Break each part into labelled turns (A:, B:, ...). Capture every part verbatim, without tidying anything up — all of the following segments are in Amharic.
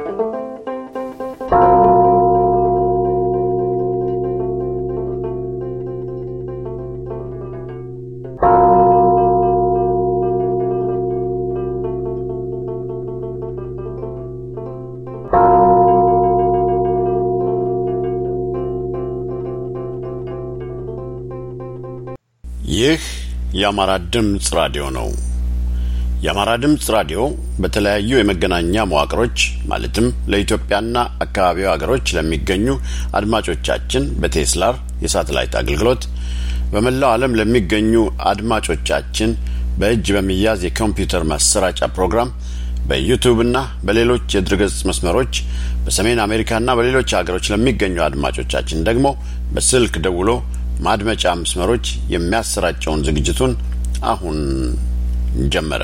A: ይህ የአማራ ድምጽ ራዲዮ ነው። የአማራ ድምጽ ራዲዮ በተለያዩ የመገናኛ መዋቅሮች ማለትም ለኢትዮጵያና አካባቢው ሀገሮች ለሚገኙ አድማጮቻችን በቴስላር የሳተላይት አገልግሎት በመላው ዓለም ለሚገኙ አድማጮቻችን በእጅ በሚያዝ የኮምፒውተር ማሰራጫ ፕሮግራም በዩቲዩብ እና በሌሎች የድረገጽ መስመሮች በሰሜን አሜሪካና በሌሎች ሀገሮች ለሚገኙ አድማጮቻችን ደግሞ በስልክ ደውሎ ማድመጫ መስመሮች የሚያሰራጨውን ዝግጅቱን አሁን ጀመረ።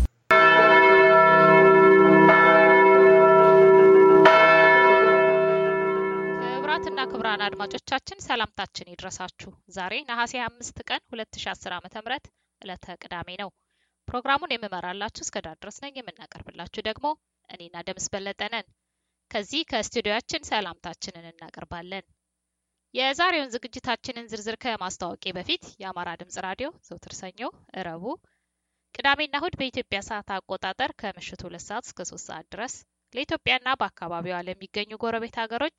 B: ክብራትና ክብራን አድማጮቻችን ሰላምታችን ይድረሳችሁ። ዛሬ ነሐሴ አምስት ቀን ሁለት ሺህ አስር ዓመተ ምህረት ዕለተ ቅዳሜ ነው። ፕሮግራሙን የምመራላችሁ እስከ ዳር ድረስ ነኝ። የምናቀርብላችሁ ደግሞ እኔና ደምስ በለጠ ነን። ከዚህ ከስቱዲዮአችን ሰላምታችንን እናቀርባለን። የዛሬውን ዝግጅታችንን ዝርዝር ከማስተዋወቄ በፊት የአማራ ድምጽ ራዲዮ ዘውትር ሰኞ፣ ረቡዕ፣ ቅዳሜና እሁድ በኢትዮጵያ ሰዓት አቆጣጠር ከምሽቱ ሁለት ሰዓት እስከ ሶስት ሰዓት ድረስ ለኢትዮጵያና በአካባቢው ለሚገኙ ጎረቤት ሀገሮች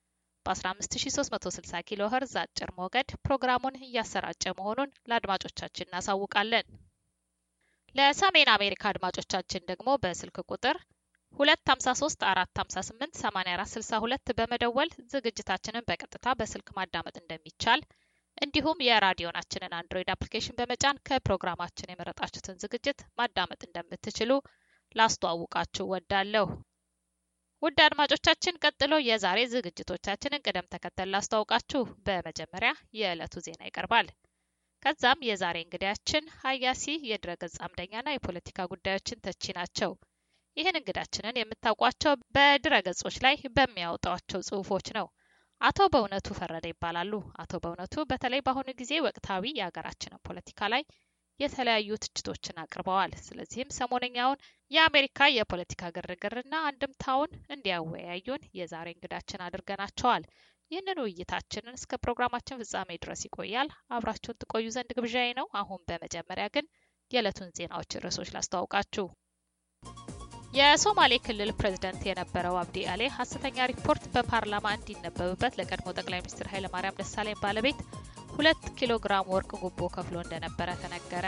B: በ15360 ኪሎ ሄርዝ አጭር ሞገድ ፕሮግራሙን እያሰራጨ መሆኑን ለአድማጮቻችን እናሳውቃለን። ለሰሜን አሜሪካ አድማጮቻችን ደግሞ በስልክ ቁጥር ሁለት ሃምሳ ሶስት አራት ሃምሳ ስምንት ሰማንያ አራት ስልሳ ሁለት በመደወል ዝግጅታችንን በቀጥታ በስልክ ማዳመጥ እንደሚቻል እንዲሁም የራዲዮናችንን አንድሮይድ አፕሊኬሽን በመጫን ከፕሮግራማችን የመረጣችሁትን ዝግጅት ማዳመጥ እንደምትችሉ ላስተዋውቃችሁ ወዳለሁ። ውድ አድማጮቻችን ቀጥሎ የዛሬ ዝግጅቶቻችንን ቅደም ተከተል ላስተዋውቃችሁ። በመጀመሪያ የዕለቱ ዜና ይቀርባል። ከዛም የዛሬ እንግዳችን ሀያሲ የድረገጽ አምደኛና የፖለቲካ ጉዳዮችን ተቺ ናቸው። ይህን እንግዳችንን የምታውቋቸው በድረገጾች ላይ በሚያወጣቸው ጽሁፎች ነው። አቶ በእውነቱ ፈረደ ይባላሉ። አቶ በእውነቱ በተለይ በአሁኑ ጊዜ ወቅታዊ የሀገራችንን ፖለቲካ ላይ የተለያዩ ትችቶችን አቅርበዋል። ስለዚህም ሰሞነኛውን የአሜሪካ የፖለቲካ ግርግርና አንድምታውን እንዲያወያዩን የዛሬ እንግዳችን አድርገናቸዋል። ይህንን ውይይታችንን እስከ ፕሮግራማችን ፍጻሜ ድረስ ይቆያል። አብራችሁን ትቆዩ ዘንድ ግብዣዬ ነው። አሁን በመጀመሪያ ግን የዕለቱን ዜናዎች ርዕሶች ላስተዋውቃችሁ። የሶማሌ ክልል ፕሬዝዳንት የነበረው አብዲ አሊ ሐሰተኛ ሪፖርት በፓርላማ እንዲነበብበት ለቀድሞ ጠቅላይ ሚኒስትር ኃይለማርያም ደሳለኝ ባለቤት ሁለት ኪሎ ግራም ወርቅ ጉቦ ከፍሎ እንደነበረ ተነገረ።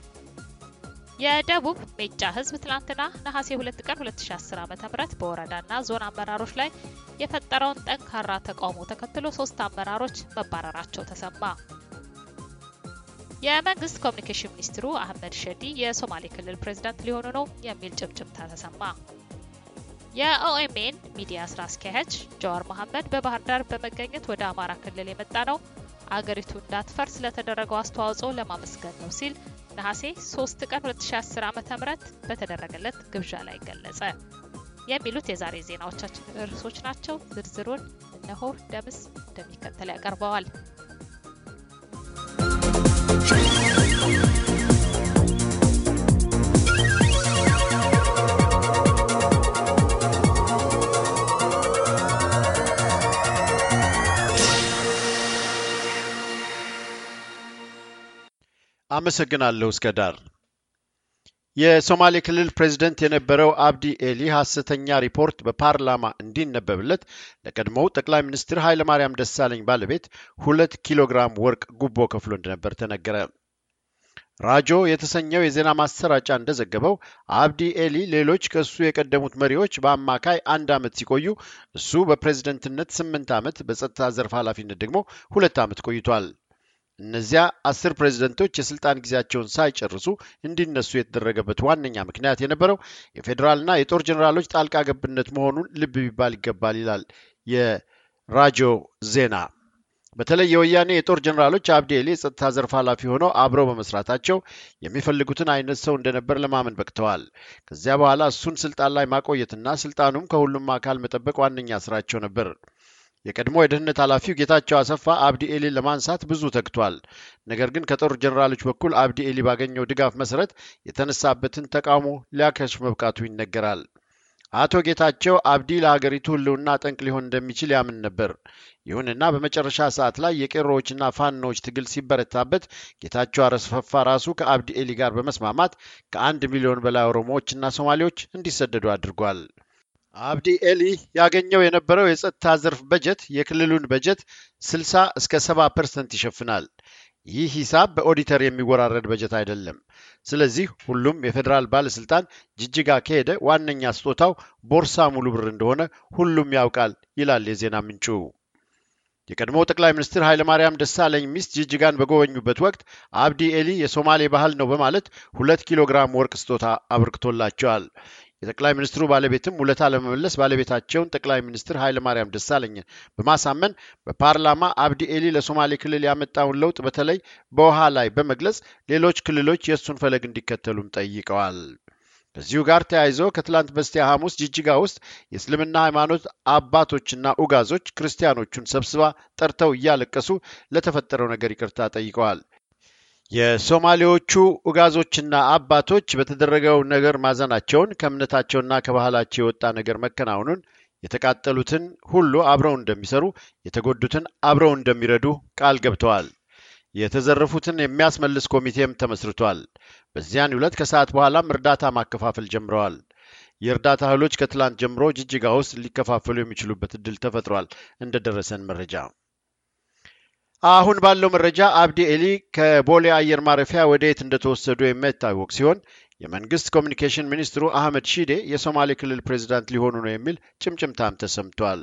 B: የደቡብ ሜጫ ህዝብ ትላንትና ነሐሴ ሁለት ቀን ሁለት ሺህ አስር ዓመተ ምህረት በወረዳና ዞን አመራሮች ላይ የፈጠረውን ጠንካራ ተቃውሞ ተከትሎ ሶስት አመራሮች መባረራቸው ተሰማ። የመንግስት ኮሚኒኬሽን ሚኒስትሩ አህመድ ሸዲ የሶማሌ ክልል ፕሬዝዳንት ሊሆኑ ነው የሚል ጭምጭምታ ተሰማ። የኦኤምኤን ሚዲያ ስራ አስኪያጅ ጀዋር መሐመድ በባህር ዳር በመገኘት ወደ አማራ ክልል የመጣ ነው አገሪቱ እንዳትፈርስ ለተደረገው አስተዋጽኦ ለማመስገን ነው ሲል ነሐሴ ሶስት ቀን ሁለት ሺህ አስር ዓመተ ምህረት በተደረገለት ግብዣ ላይ ገለጸ። የሚሉት የዛሬ ዜናዎቻችን ርዕሶች ናቸው። ዝርዝሩን እነሆ ደምስ እንደሚከተል ያቀርበዋል።
C: አመሰግናለሁ እስከዳር። የሶማሌ ክልል ፕሬዝዳንት የነበረው አብዲ ኤሊ ሐሰተኛ ሪፖርት በፓርላማ እንዲነበብለት ለቀድሞው ጠቅላይ ሚኒስትር ኃይለማርያም ደሳለኝ ባለቤት ሁለት ኪሎ ግራም ወርቅ ጉቦ ከፍሎ እንደነበር ተነገረ። ራጆ የተሰኘው የዜና ማሰራጫ እንደዘገበው አብዲ ኤሊ ሌሎች ከሱ የቀደሙት መሪዎች በአማካይ አንድ ዓመት ሲቆዩ እሱ በፕሬዝዳንትነት ስምንት ዓመት በጸጥታ ዘርፍ ኃላፊነት ደግሞ ሁለት ዓመት ቆይቷል። እነዚያ አስር ፕሬዝዳንቶች የስልጣን ጊዜያቸውን ሳይጨርሱ እንዲነሱ የተደረገበት ዋነኛ ምክንያት የነበረው የፌደራልና የጦር ጀነራሎች ጣልቃ ገብነት መሆኑን ልብ ቢባል ይገባል ይላል የራጆ ዜና። በተለይ የወያኔ የጦር ጀነራሎች አብዲ ኤሊ የጸጥታ ዘርፍ ኃላፊ ሆነው አብረው በመስራታቸው የሚፈልጉትን አይነት ሰው እንደነበር ለማመን በቅተዋል። ከዚያ በኋላ እሱን ስልጣን ላይ ማቆየትና ስልጣኑም ከሁሉም አካል መጠበቅ ዋነኛ ስራቸው ነበር። የቀድሞ የደህንነት ኃላፊው ጌታቸው አሰፋ አብዲ ኤሊን ለማንሳት ብዙ ተግቷል። ነገር ግን ከጦር ጀነራሎች በኩል አብዲ ኤሊ ባገኘው ድጋፍ መሰረት የተነሳበትን ተቃውሞ ሊያከሽፍ መብቃቱ ይነገራል። አቶ ጌታቸው አብዲ ለሀገሪቱ ህልውና ጠንቅ ሊሆን እንደሚችል ያምን ነበር። ይሁንና በመጨረሻ ሰዓት ላይ የቄሮዎችና ፋኖዎች ትግል ሲበረታበት ጌታቸው አሰፋ ራሱ ከአብዲ ኤሊ ጋር በመስማማት ከአንድ ሚሊዮን በላይ ኦሮሞዎችና ሶማሌዎች እንዲሰደዱ አድርጓል። አብዲ ኤሊ ያገኘው የነበረው የጸጥታ ዘርፍ በጀት የክልሉን በጀት ስልሳ እስከ ሰባ ፐርሰንት ይሸፍናል። ይህ ሂሳብ በኦዲተር የሚወራረድ በጀት አይደለም። ስለዚህ ሁሉም የፌዴራል ባለስልጣን ጅጅጋ ከሄደ ዋነኛ ስጦታው ቦርሳ ሙሉ ብር እንደሆነ ሁሉም ያውቃል ይላል የዜና ምንጩ። የቀድሞው ጠቅላይ ሚኒስትር ኃይለማርያም ደሳለኝ ሚስት ጅጅጋን በጎበኙበት ወቅት አብዲ ኤሊ የሶማሌ ባህል ነው በማለት ሁለት ኪሎ ግራም ወርቅ ስጦታ አበርክቶላቸዋል። የጠቅላይ ሚኒስትሩ ባለቤትም ውለታ ለመመለስ ባለቤታቸውን ጠቅላይ ሚኒስትር ኃይለማርያም ደሳለኝን በማሳመን በፓርላማ አብዲ ኤሊ ለሶማሌ ክልል ያመጣውን ለውጥ በተለይ በውሃ ላይ በመግለጽ ሌሎች ክልሎች የእሱን ፈለግ እንዲከተሉም ጠይቀዋል። ከዚሁ ጋር ተያይዞ ከትላንት በስቲያ ሐሙስ ጅጅጋ ውስጥ የእስልምና ሃይማኖት አባቶችና ኡጋዞች ክርስቲያኖቹን ሰብስባ ጠርተው እያለቀሱ ለተፈጠረው ነገር ይቅርታ ጠይቀዋል። የሶማሌዎቹ ኡጋዞችና አባቶች በተደረገው ነገር ማዘናቸውን፣ ከእምነታቸውና ከባህላቸው የወጣ ነገር መከናወኑን፣ የተቃጠሉትን ሁሉ አብረው እንደሚሰሩ፣ የተጎዱትን አብረው እንደሚረዱ ቃል ገብተዋል። የተዘረፉትን የሚያስመልስ ኮሚቴም ተመስርቷል። በዚያን ዕለት ከሰዓት በኋላም እርዳታ ማከፋፈል ጀምረዋል። የእርዳታ እህሎች ከትላንት ጀምሮ ጅጅጋ ውስጥ ሊከፋፈሉ የሚችሉበት እድል ተፈጥሯል። እንደደረሰን መረጃ አሁን ባለው መረጃ አብዲ ኤሊ ከቦሌ አየር ማረፊያ ወደ የት እንደተወሰዱ የማይታወቅ ሲሆን የመንግስት ኮሚኒኬሽን ሚኒስትሩ አህመድ ሺዴ የሶማሌ ክልል ፕሬዝዳንት ሊሆኑ ነው የሚል ጭምጭምታም ተሰምቷል።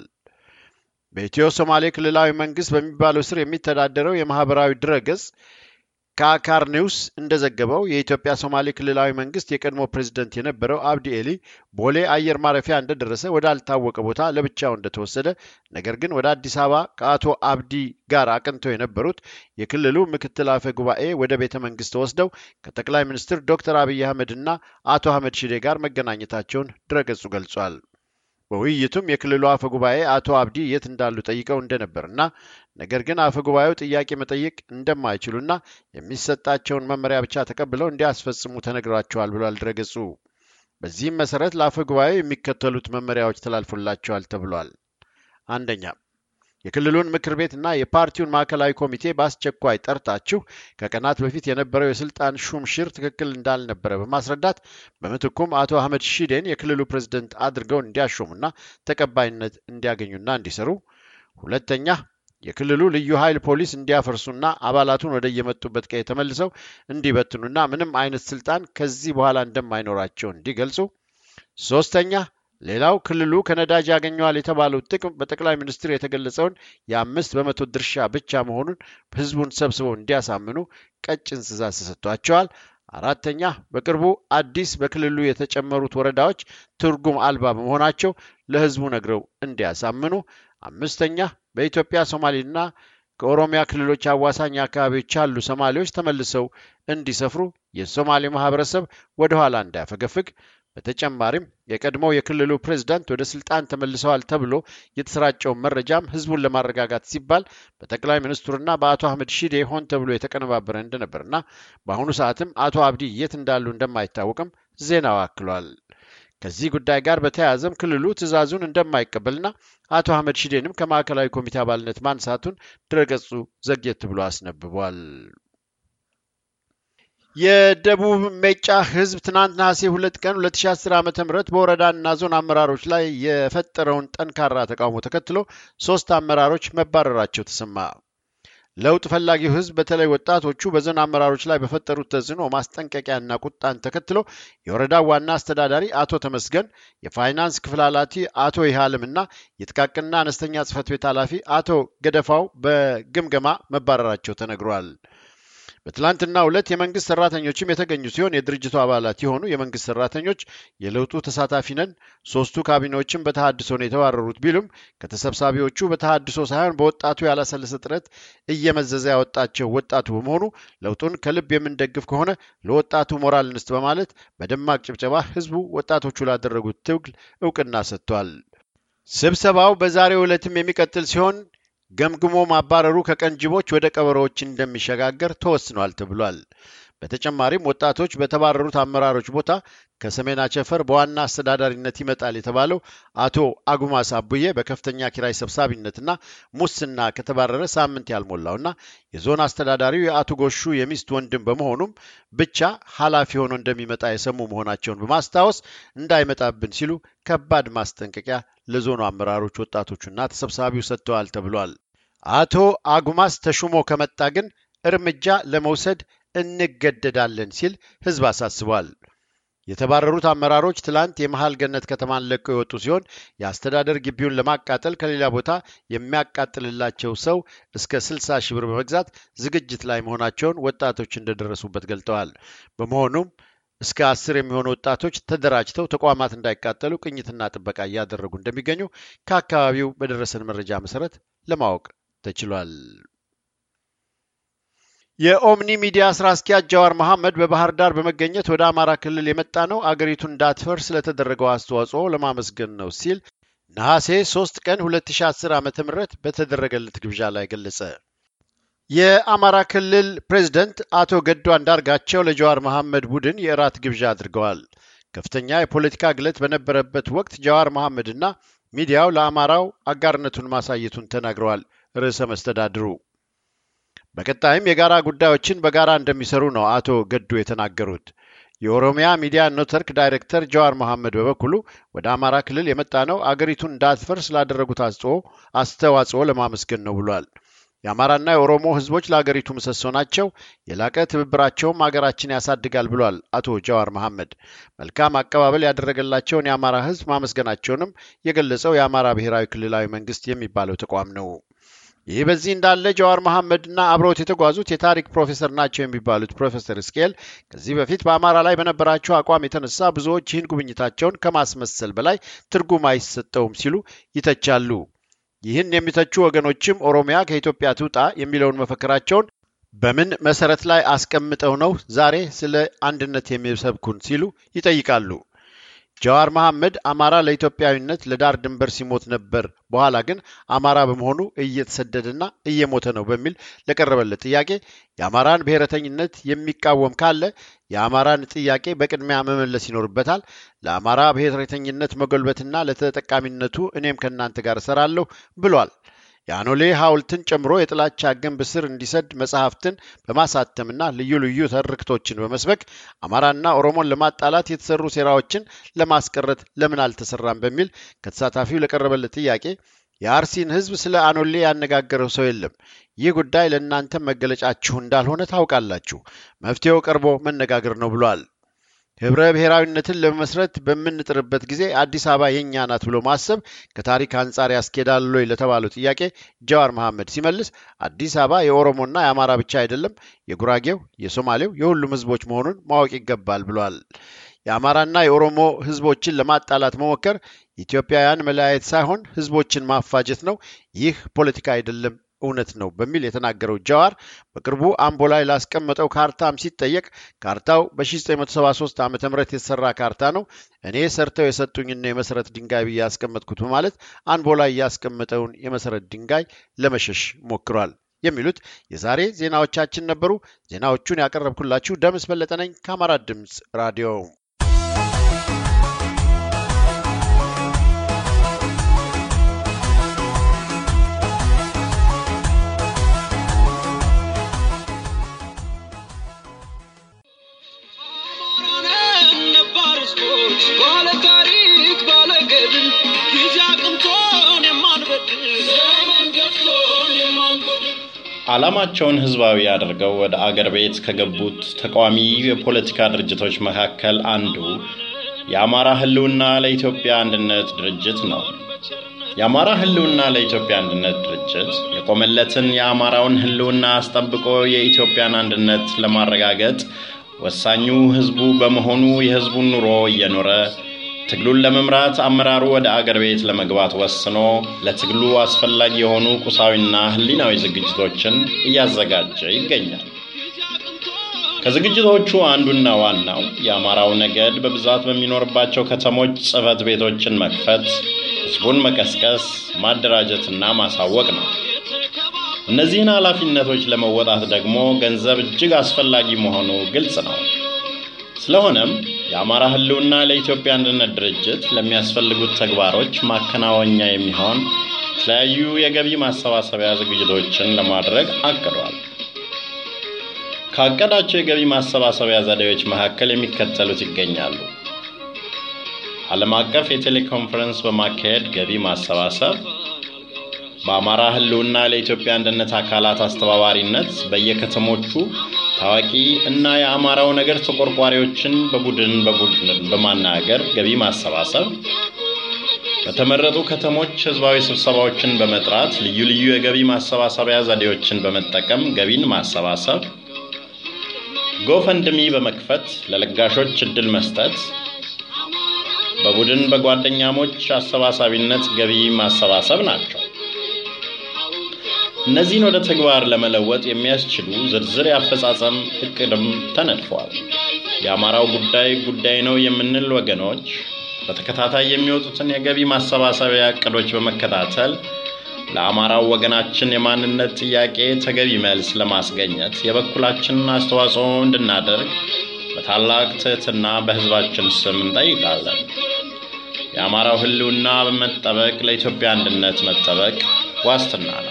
C: በኢትዮ ሶማሌ ክልላዊ መንግስት በሚባለው ስር የሚተዳደረው የማህበራዊ ድረገጽ ካካር ኒውስ እንደዘገበው የኢትዮጵያ ሶማሌ ክልላዊ መንግስት የቀድሞ ፕሬዝዳንት የነበረው አብዲ ኤሊ ቦሌ አየር ማረፊያ እንደደረሰ ወዳልታወቀ ቦታ ለብቻው እንደተወሰደ፣ ነገር ግን ወደ አዲስ አበባ ከአቶ አብዲ ጋር አቅንተው የነበሩት የክልሉ ምክትል አፈ ጉባኤ ወደ ቤተ መንግስት ተወስደው ከጠቅላይ ሚኒስትር ዶክተር አብይ አህመድ እና አቶ አህመድ ሺዴ ጋር መገናኘታቸውን ድረገጹ ገልጿል። በውይይቱም የክልሉ አፈ ጉባኤ አቶ አብዲ የት እንዳሉ ጠይቀው እንደነበርና ነገር ግን አፈ ጉባኤው ጥያቄ መጠየቅ እንደማይችሉና የሚሰጣቸውን መመሪያ ብቻ ተቀብለው እንዲያስፈጽሙ ተነግሯቸዋል ብሏል ድረገጹ። በዚህም መሰረት ለአፈ ጉባኤው የሚከተሉት መመሪያዎች ተላልፎላቸዋል ተብሏል። አንደኛ፣ የክልሉን ምክር ቤትና የፓርቲውን ማዕከላዊ ኮሚቴ በአስቸኳይ ጠርታችሁ ከቀናት በፊት የነበረው የስልጣን ሹምሽር ትክክል እንዳልነበረ በማስረዳት በምትኩም አቶ አህመድ ሺዴን የክልሉ ፕሬዝዳንት አድርገው እንዲያሾሙና ተቀባይነት እንዲያገኙና እንዲሰሩ። ሁለተኛ፣ የክልሉ ልዩ ኃይል ፖሊስ እንዲያፈርሱና አባላቱን ወደ የመጡበት ቀይ ተመልሰው እንዲበትኑና ምንም አይነት ስልጣን ከዚህ በኋላ እንደማይኖራቸው እንዲገልጹ። ሶስተኛ፣ ሌላው ክልሉ ከነዳጅ ያገኘዋል የተባለው ጥቅም በጠቅላይ ሚኒስትር የተገለጸውን የአምስት በመቶ ድርሻ ብቻ መሆኑን ህዝቡን ሰብስበው እንዲያሳምኑ ቀጭን ትዕዛዝ ተሰጥቷቸዋል። አራተኛ፣ በቅርቡ አዲስ በክልሉ የተጨመሩት ወረዳዎች ትርጉም አልባ በመሆናቸው ለህዝቡ ነግረው እንዲያሳምኑ። አምስተኛ፣ በኢትዮጵያ ሶማሌና ከኦሮሚያ ክልሎች አዋሳኝ አካባቢዎች ያሉ ሶማሌዎች ተመልሰው እንዲሰፍሩ የሶማሌ ማህበረሰብ ወደ ኋላ እንዳያፈገፍግ። በተጨማሪም የቀድሞው የክልሉ ፕሬዝዳንት ወደ ስልጣን ተመልሰዋል ተብሎ የተሰራጨው መረጃም ህዝቡን ለማረጋጋት ሲባል በጠቅላይ ሚኒስትሩና በአቶ አህመድ ሺዴ ሆን ተብሎ የተቀነባበረ እንደነበርና በአሁኑ ሰዓትም አቶ አብዲ የት እንዳሉ እንደማይታወቅም ዜናው አክሏል። ከዚህ ጉዳይ ጋር በተያያዘም ክልሉ ትዕዛዙን እንደማይቀበልና አቶ አህመድ ሺዴንም ከማዕከላዊ ኮሚቴ አባልነት ማንሳቱን ድረገጹ ዘግየት ብሎ አስነብቧል። የደቡብ ሜጫ ህዝብ ትናንት ነሐሴ ሁለት ቀን ሁለት ሺህ አስር ዓመተ ምህረት በወረዳና ዞን አመራሮች ላይ የፈጠረውን ጠንካራ ተቃውሞ ተከትሎ ሶስት አመራሮች መባረራቸው ተሰማ። ለውጥ ፈላጊው ህዝብ በተለይ ወጣቶቹ በዞን አመራሮች ላይ በፈጠሩት ተጽዕኖ ማስጠንቀቂያና ቁጣን ተከትሎ የወረዳው ዋና አስተዳዳሪ አቶ ተመስገን፣ የፋይናንስ ክፍል ኃላፊ አቶ ይሃልምና የጥቃቅንና አነስተኛ ጽህፈት ቤት ኃላፊ አቶ ገደፋው በግምገማ መባረራቸው ተነግሯል። በትላንትና ሁለት የመንግስት ሰራተኞችም የተገኙ ሲሆን የድርጅቱ አባላት የሆኑ የመንግስት ሰራተኞች የለውጡ ተሳታፊ ነን፣ ሶስቱ ካቢኔዎችም በተሐድሶ ነው የተባረሩት ቢሉም ከተሰብሳቢዎቹ በተሐድሶ ሳይሆን በወጣቱ ያላሰለሰ ጥረት እየመዘዘ ያወጣቸው ወጣቱ በመሆኑ ለውጡን ከልብ የምንደግፍ ከሆነ ለወጣቱ ሞራል እንስጥ በማለት በደማቅ ጭብጨባ ህዝቡ ወጣቶቹ ላደረጉት ትግል እውቅና ሰጥቷል። ስብሰባው በዛሬው ዕለትም የሚቀጥል ሲሆን ገምግሞ ማባረሩ ከቀንጅቦች ወደ ቀበሮዎች እንደሚሸጋገር ተወስኗል ተብሏል። በተጨማሪም ወጣቶች በተባረሩት አመራሮች ቦታ ከሰሜን አቸፈር በዋና አስተዳዳሪነት ይመጣል የተባለው አቶ አጉማስ አቡዬ በከፍተኛ ኪራይ ሰብሳቢነትና ሙስና ከተባረረ ሳምንት ያልሞላውና የዞን አስተዳዳሪው የአቶ ጎሹ የሚስት ወንድም በመሆኑም ብቻ ኃላፊ ሆኖ እንደሚመጣ የሰሙ መሆናቸውን በማስታወስ እንዳይመጣብን ሲሉ ከባድ ማስጠንቀቂያ ለዞኑ አመራሮች ወጣቶቹና ተሰብሳቢው ሰጥተዋል ተብሏል። አቶ አጉማስ ተሹሞ ከመጣ ግን እርምጃ ለመውሰድ እንገደዳለን ሲል ህዝብ አሳስቧል። የተባረሩት አመራሮች ትላንት የመሃል ገነት ከተማን ለቀው የወጡ ሲሆን የአስተዳደር ግቢውን ለማቃጠል ከሌላ ቦታ የሚያቃጥልላቸው ሰው እስከ ስልሳ ሺህ ብር በመግዛት ዝግጅት ላይ መሆናቸውን ወጣቶች እንደደረሱበት ገልጠዋል። በመሆኑም እስከ አስር የሚሆኑ ወጣቶች ተደራጅተው ተቋማት እንዳይቃጠሉ ቅኝትና ጥበቃ እያደረጉ እንደሚገኙ ከአካባቢው በደረሰን መረጃ መሰረት ለማወቅ ተችሏል። የኦምኒ ሚዲያ ስራ አስኪያጅ ጃዋር መሐመድ በባህር ዳር በመገኘት ወደ አማራ ክልል የመጣ ነው አገሪቱን እንዳትፈርስ ስለተደረገው አስተዋጽኦ ለማመስገን ነው ሲል ነሐሴ ሶስት ቀን ሁለት ሺህ አስር ዓመተ ምህረት በተደረገለት ግብዣ ላይ ገለጸ። የአማራ ክልል ፕሬዝዳንት አቶ ገዱ አንዳርጋቸው ለጃዋር መሐመድ ቡድን የእራት ግብዣ አድርገዋል። ከፍተኛ የፖለቲካ ግለት በነበረበት ወቅት ጃዋር መሐመድና ሚዲያው ለአማራው አጋርነቱን ማሳየቱን ተናግረዋል። ርዕሰ መስተዳድሩ በቀጣይም የጋራ ጉዳዮችን በጋራ እንደሚሰሩ ነው አቶ ገዱ የተናገሩት። የኦሮሚያ ሚዲያ ኔትወርክ ዳይሬክተር ጃዋር መሐመድ በበኩሉ ወደ አማራ ክልል የመጣ ነው አገሪቱን እንዳትፈርስ ላደረጉት አስተዋጽኦ ለማመስገን ነው ብሏል። የአማራና የኦሮሞ ህዝቦች ለአገሪቱ ምሰሶ ናቸው፣ የላቀ ትብብራቸውም አገራችን ያሳድጋል ብሏል አቶ ጃዋር መሐመድ። መልካም አቀባበል ያደረገላቸውን የአማራ ህዝብ ማመስገናቸውንም የገለጸው የአማራ ብሔራዊ ክልላዊ መንግስት የሚባለው ተቋም ነው። ይህ በዚህ እንዳለ ጃዋር መሐመድና አብረውት የተጓዙት የታሪክ ፕሮፌሰር ናቸው የሚባሉት ፕሮፌሰር እስኬል ከዚህ በፊት በአማራ ላይ በነበራቸው አቋም የተነሳ ብዙዎች ይህን ጉብኝታቸውን ከማስመሰል በላይ ትርጉም አይሰጠውም ሲሉ ይተቻሉ። ይህን የሚተቹ ወገኖችም ኦሮሚያ ከኢትዮጵያ ትውጣ የሚለውን መፈክራቸውን በምን መሰረት ላይ አስቀምጠው ነው ዛሬ ስለ አንድነት የሚሰብኩን ሲሉ ይጠይቃሉ። ጃዋር መሐመድ አማራ ለኢትዮጵያዊነት ለዳር ድንበር ሲሞት ነበር፣ በኋላ ግን አማራ በመሆኑ እየተሰደደና እየሞተ ነው በሚል ለቀረበለት ጥያቄ የአማራን ብሔረተኝነት የሚቃወም ካለ የአማራን ጥያቄ በቅድሚያ መመለስ ይኖርበታል። ለአማራ ብሔረተኝነት መጎልበትና ለተጠቃሚነቱ እኔም ከናንተ ጋር እሰራለሁ ብሏል። የአኖሌ ሐውልትን ጨምሮ የጥላቻ ግንብ ስር እንዲሰድ መጽሐፍትን በማሳተምና ልዩ ልዩ ተርክቶችን በመስበክ አማራና ኦሮሞን ለማጣላት የተሰሩ ሴራዎችን ለማስቀረት ለምን አልተሰራም በሚል ከተሳታፊው ለቀረበለት ጥያቄ የአርሲን ህዝብ ስለ አኖሌ ያነጋገረው ሰው የለም። ይህ ጉዳይ ለእናንተ መገለጫችሁ እንዳልሆነ ታውቃላችሁ። መፍትሄው ቀርቦ መነጋገር ነው ብሏል። ህብረ ብሔራዊነትን ለመመስረት በምንጥርበት ጊዜ አዲስ አበባ የኛ ናት ብሎ ማሰብ ከታሪክ አንጻር ያስኬዳል ወይ ለተባለው ጥያቄ ጃዋር መሐመድ ሲመልስ አዲስ አበባ የኦሮሞና የአማራ ብቻ አይደለም፣ የጉራጌው፣ የሶማሌው፣ የሁሉም ህዝቦች መሆኑን ማወቅ ይገባል ብሏል። የአማራና የኦሮሞ ህዝቦችን ለማጣላት መሞከር ኢትዮጵያውያን መለያየት ሳይሆን ህዝቦችን ማፋጀት ነው። ይህ ፖለቲካ አይደለም፣ እውነት ነው በሚል የተናገረው ጃዋር በቅርቡ አምቦ ላይ ላስቀመጠው ካርታም ሲጠየቅ ካርታው በ1973 ዓመተ ምህረት የተሰራ ካርታ ነው፣ እኔ ሰርተው የሰጡኝና የመሰረት ድንጋይ ብዬ ያስቀመጥኩት በማለት አምቦ ላይ ያስቀመጠውን የመሰረት ድንጋይ ለመሸሽ ሞክሯል። የሚሉት የዛሬ ዜናዎቻችን ነበሩ። ዜናዎቹን ያቀረብኩላችሁ ደምስ በለጠ ነኝ ከአማራ ድምጽ ራዲዮ።
D: ዓላማቸውን ህዝባዊ አድርገው ወደ አገር ቤት ከገቡት ተቃዋሚ የፖለቲካ ድርጅቶች መካከል አንዱ የአማራ ህልውና ለኢትዮጵያ አንድነት ድርጅት ነው። የአማራ ህልውና ለኢትዮጵያ አንድነት ድርጅት የቆመለትን የአማራውን ህልውና አስጠብቆ የኢትዮጵያን አንድነት ለማረጋገጥ ወሳኙ ህዝቡ በመሆኑ የህዝቡን ኑሮ እየኖረ ትግሉን ለመምራት አመራሩ ወደ አገር ቤት ለመግባት ወስኖ ለትግሉ አስፈላጊ የሆኑ ቁሳዊና ህሊናዊ ዝግጅቶችን እያዘጋጀ ይገኛል። ከዝግጅቶቹ አንዱና ዋናው የአማራው ነገድ በብዛት በሚኖርባቸው ከተሞች ጽሕፈት ቤቶችን መክፈት፣ ህዝቡን መቀስቀስ፣ ማደራጀትና ማሳወቅ ነው። እነዚህን ኃላፊነቶች ለመወጣት ደግሞ ገንዘብ እጅግ አስፈላጊ መሆኑ ግልጽ ነው። ስለሆነም የአማራ ህልውና ለኢትዮጵያ አንድነት ድርጅት ለሚያስፈልጉት ተግባሮች ማከናወኛ የሚሆን የተለያዩ የገቢ ማሰባሰቢያ ዝግጅቶችን ለማድረግ አቅዷል። ካቀዳቸው የገቢ ማሰባሰቢያ ዘዴዎች መካከል የሚከተሉት ይገኛሉ። ዓለም አቀፍ የቴሌኮንፈረንስ በማካሄድ ገቢ ማሰባሰብ፣ በአማራ ህልውና ለኢትዮጵያ አንድነት አካላት አስተባባሪነት በየከተሞቹ ታዋቂ እና የአማራው ነገር ተቆርቋሪዎችን በቡድን በቡድን በማናገር ገቢ ማሰባሰብ፣ በተመረጡ ከተሞች ህዝባዊ ስብሰባዎችን በመጥራት ልዩ ልዩ የገቢ ማሰባሰቢያ ዘዴዎችን በመጠቀም ገቢን ማሰባሰብ፣ ጎፈንድሚ በመክፈት ለለጋሾች እድል መስጠት፣ በቡድን በጓደኛሞች አሰባሳቢነት ገቢ ማሰባሰብ ናቸው። እነዚህን ወደ ተግባር ለመለወጥ የሚያስችሉ ዝርዝር ያፈጻጸም እቅድም ተነድፏል። የአማራው ጉዳይ ጉዳይ ነው የምንል ወገኖች በተከታታይ የሚወጡትን የገቢ ማሰባሰቢያ እቅዶች በመከታተል ለአማራው ወገናችን የማንነት ጥያቄ ተገቢ መልስ ለማስገኘት የበኩላችንን አስተዋጽኦ እንድናደርግ በታላቅ ትህትና በህዝባችን ስም እንጠይቃለን። የአማራው ህልውና በመጠበቅ ለኢትዮጵያ አንድነት መጠበቅ ዋስትና ነው።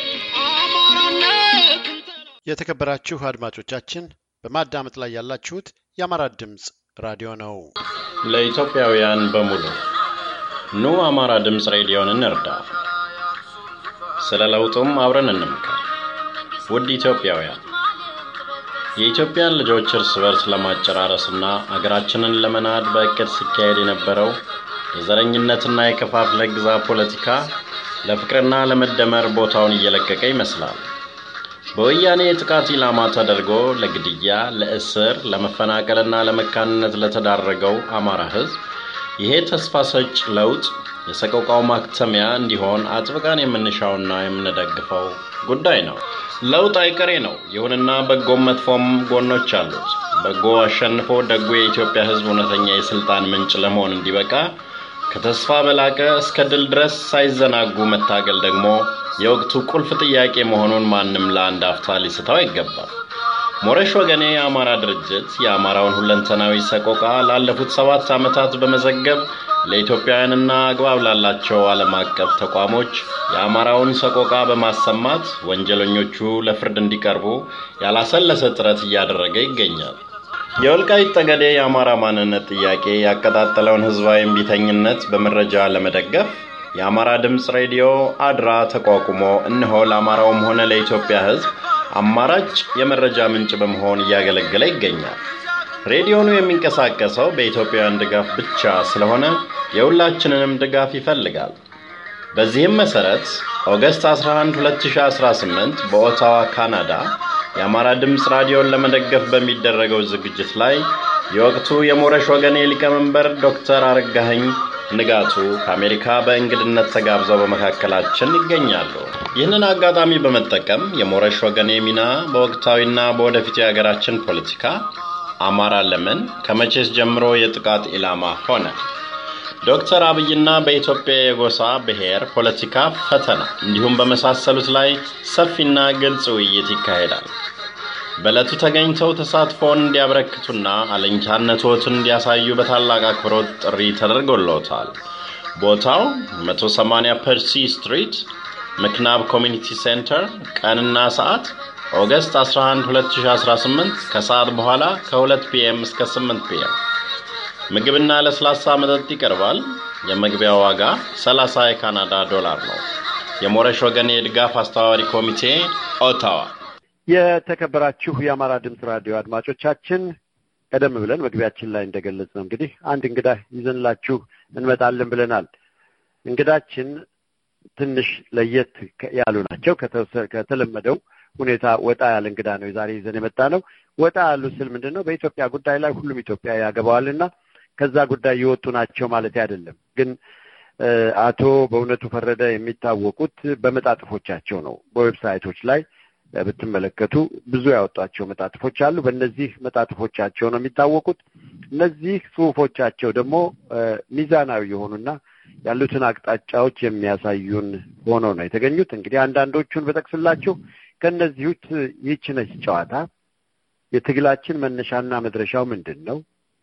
C: የተከበራችሁ አድማጮቻችን በማዳመጥ ላይ ያላችሁት የአማራ ድምጽ ራዲዮ ነው።
D: ለኢትዮጵያውያን በሙሉ ኑ አማራ ድምጽ ሬዲዮን እንርዳ፣ ስለ ለውጡም አብረን እንምከር። ውድ ኢትዮጵያውያን፣ የኢትዮጵያን ልጆች እርስ በርስ ለማጨራረስና አገራችንን ለመናድ በእቅድ ሲካሄድ የነበረው የዘረኝነትና የከፋፍለ ግዛ ፖለቲካ ለፍቅርና ለመደመር ቦታውን እየለቀቀ ይመስላል። በወያኔ የጥቃት ኢላማ ተደርጎ ለግድያ፣ ለእስር፣ ለመፈናቀልና ለመካንነት ለተዳረገው አማራ ህዝብ ይሄ ተስፋ ሰጭ ለውጥ የሰቆቃው ማክተሚያ እንዲሆን አጥብቀን የምንሻውና የምንደግፈው ጉዳይ ነው። ለውጥ አይቀሬ ነው። ይሁንና በጎም መጥፎም ጎኖች አሉት። በጎ አሸንፎ ደጉ የኢትዮጵያ ህዝብ እውነተኛ የስልጣን ምንጭ ለመሆን እንዲበቃ ከተስፋ በላቀ እስከ ድል ድረስ ሳይዘናጉ መታገል ደግሞ የወቅቱ ቁልፍ ጥያቄ መሆኑን ማንም ለአንድ አፍታ ሊስተው አይገባም። ሞረሽ ወገኔ የአማራ ድርጅት የአማራውን ሁለንተናዊ ሰቆቃ ላለፉት ሰባት ዓመታት በመዘገብ ለኢትዮጵያውያንና አግባብ ላላቸው ዓለም አቀፍ ተቋሞች የአማራውን ሰቆቃ በማሰማት ወንጀለኞቹ ለፍርድ እንዲቀርቡ ያላሰለሰ ጥረት እያደረገ ይገኛል። የወልቃይት ጠገዴ የአማራ ማንነት ጥያቄ ያቀጣጠለውን ህዝባዊ እምቢተኝነት በመረጃ ለመደገፍ የአማራ ድምጽ ሬዲዮ አድራ ተቋቁሞ እነሆ ለአማራውም ሆነ ለኢትዮጵያ ህዝብ አማራጭ የመረጃ ምንጭ በመሆን እያገለገለ ይገኛል። ሬዲዮኑ የሚንቀሳቀሰው በኢትዮጵያውያን ድጋፍ ብቻ ስለሆነ የሁላችንንም ድጋፍ ይፈልጋል። በዚህም መሰረት ኦገስት አስራ አንድ ሁለት ሺህ አስራ ስምንት በኦታዋ ካናዳ የአማራ ድምጽ ራዲዮን ለመደገፍ በሚደረገው ዝግጅት ላይ የወቅቱ የሞረሽ ወገኔ ሊቀመንበር ዶክተር አረጋኸኝ ንጋቱ ከአሜሪካ በእንግድነት ተጋብዘው በመካከላችን ይገኛሉ። ይህንን አጋጣሚ በመጠቀም የሞረሽ ወገኔ ሚና በወቅታዊና በወደፊት የሀገራችን ፖለቲካ አማራ ለምን ከመቼስ ጀምሮ የጥቃት ኢላማ ሆነ፣ ዶክተር አብይና በኢትዮጵያ የጎሳ ብሔር ፖለቲካ ፈተና እንዲሁም በመሳሰሉት ላይ ሰፊና ግልጽ ውይይት ይካሄዳል። በለቱ ተገኝተው ተሳትፎን እንዲያበረክቱና አለኝታነቶትን እንዲያሳዩ በታላቅ አክብሮት ጥሪ ተደርጎልዎታል። ቦታው መቶ ሰማንያ ፐርሲ ስትሪት ምክናብ ኮሚኒቲ ሴንተር፣ ቀንና ሰዓት ኦገስት አስራ አንድ ሁለት ሺህ አስራ ስምንት ከሰዓት በኋላ ከሁለት ፒኤም እስከ ስምንት ፒኤም። ምግብና ለስላሳ መጠጥ ይቀርባል። የመግቢያ ዋጋ ሰላሳ የካናዳ ዶላር ነው። የሞረሽ ወገኔ ድጋፍ አስተባባሪ ኮሚቴ ኦታዋ።
C: የተከበራችሁ የአማራ ድምጽ ራዲዮ አድማጮቻችን ቀደም ብለን መግቢያችን ላይ እንደገለጽነው እንግዲህ አንድ እንግዳ ይዘንላችሁ እንመጣለን ብለናል። እንግዳችን ትንሽ ለየት ያሉ ናቸው። ከተለመደው ሁኔታ ወጣ ያለ እንግዳ ነው ዛሬ ይዘን የመጣነው። ወጣ ያሉ ስል ምንድነው በኢትዮጵያ ጉዳይ ላይ ሁሉም ኢትዮጵያ ያገባዋልና ከዛ ጉዳይ ይወጡ ናቸው ማለት አይደለም። ግን አቶ በእውነቱ ፈረደ የሚታወቁት በመጣጥፎቻቸው ነው። በዌብሳይቶች ላይ ብትመለከቱ ብዙ ያወጣቸው መጣጥፎች አሉ። በእነዚህ መጣጥፎቻቸው ነው የሚታወቁት። እነዚህ ጽሁፎቻቸው ደግሞ ሚዛናዊ የሆኑና ያሉትን አቅጣጫዎች የሚያሳዩን ሆኖ ነው የተገኙት። እንግዲህ አንዳንዶቹን በጠቅስላችሁ ከነዚህት ይህች ነች ጨዋታ፣ የትግላችን መነሻና መድረሻው ምንድነው?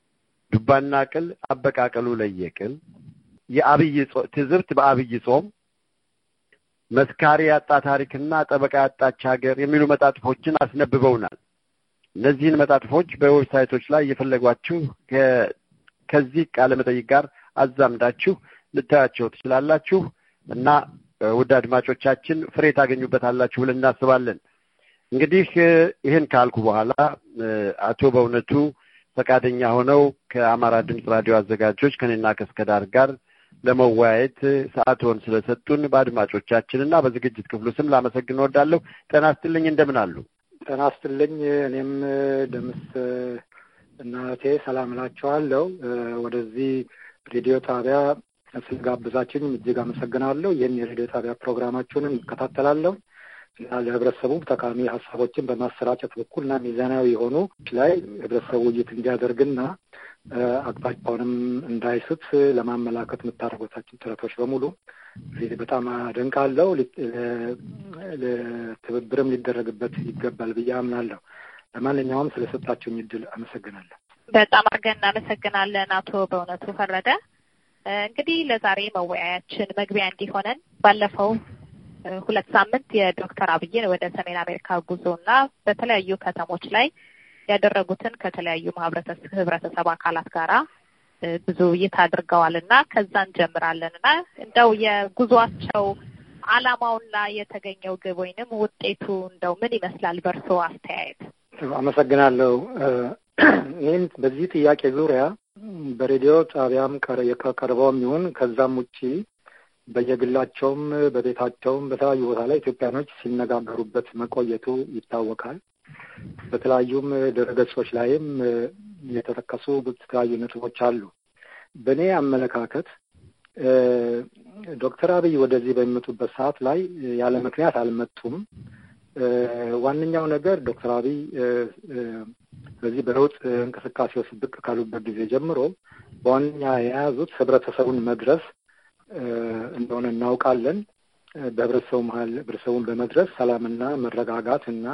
C: ዱባና ቅል አበቃቀሉ ለየቅል የአብይ ትዝብት በአብይ ጾም መስካሪ ያጣ ታሪክና ጠበቃ ያጣች ሀገር የሚሉ መጣጥፎችን አስነብበውናል። እነዚህን መጣጥፎች በዌብሳይቶች ላይ እየፈለጓችሁ ከዚህ ቃለ መጠይቅ ጋር አዛምዳችሁ ልታያቸው ትችላላችሁ እና ውድ አድማጮቻችን ፍሬ ታገኙበታላችሁ ብለን እናስባለን። እንግዲህ ይሄን ካልኩ በኋላ አቶ በእውነቱ ፈቃደኛ ሆነው ከአማራ ድምጽ ራዲዮ አዘጋጆች ከኔና ከስከዳር ጋር ለመወያየት ሰዓቱን ስለሰጡን በአድማጮቻችንና በዝግጅት ክፍሉ ስም ላመሰግን እወዳለሁ። ጤና ይስጥልኝ። እንደምን አሉ?
E: ጤና ይስጥልኝ። እኔም ደምስ እናቴ ሰላም እላችኋለሁ። ወደዚህ ሬዲዮ ጣቢያ ስለጋበዛችሁኝ እጅግ አመሰግናለሁ። ይህን የሬዲዮ ጣቢያ ፕሮግራማችሁን እከታተላለሁ እና ለህብረተሰቡ ጠቃሚ ሀሳቦችን በማሰራጨት በኩልና ሚዛናዊ የሆኑ ላይ ህብረተሰቡ ውይይት እንዲያደርግና አቅጣጫውንም እንዳይስት ለማመላከት የምታደርጉታችን ጥረቶች በሙሉ በጣም አደንቃለሁ። ለትብብርም ሊደረግበት ይገባል ብዬ አምናለሁ። ለማንኛውም ስለሰጣችሁኝ እድል አመሰግናለሁ።
B: በጣም አድርገን እናመሰግናለን አቶ በእውነቱ ፈረደ። እንግዲህ ለዛሬ መወያያችን መግቢያ እንዲሆነን ባለፈው ሁለት ሳምንት የዶክተር አብይን ወደ ሰሜን አሜሪካ ጉዞና በተለያዩ ከተሞች ላይ ያደረጉትን ከተለያዩ ህብረተሰብ አካላት ጋራ ብዙ ውይይት አድርገዋልና ከዛ እንጀምራለንና እንደው የጉዟቸው ዓላማውና የተገኘው ግብ ወይንም ውጤቱ እንደው ምን ይመስላል በርሶ አስተያየት?
E: አመሰግናለሁ። ይህን በዚህ ጥያቄ ዙሪያ በሬዲዮ ጣቢያም ቀርበውም ይሁን ከዛም ውጪ በየግላቸውም በቤታቸውም በተለያዩ ቦታ ላይ ኢትዮጵያኖች ሲነጋገሩበት መቆየቱ ይታወቃል። በተለያዩም ድረገጾች ላይም የተጠቀሱ በተለያዩ ነጥቦች አሉ። በእኔ አመለካከት ዶክተር አብይ ወደዚህ በሚመጡበት ሰዓት ላይ ያለ ምክንያት አልመጡም። ዋነኛው ነገር ዶክተር አብይ በዚህ በለውጥ እንቅስቃሴ ውስጥ ብቅ ካሉበት ጊዜ ጀምሮ በዋነኛ የያዙት ህብረተሰቡን መድረስ እንደሆነ እናውቃለን። በህብረተሰቡ መሀል ህብረተሰቡን በመድረስ ሰላምና መረጋጋት እና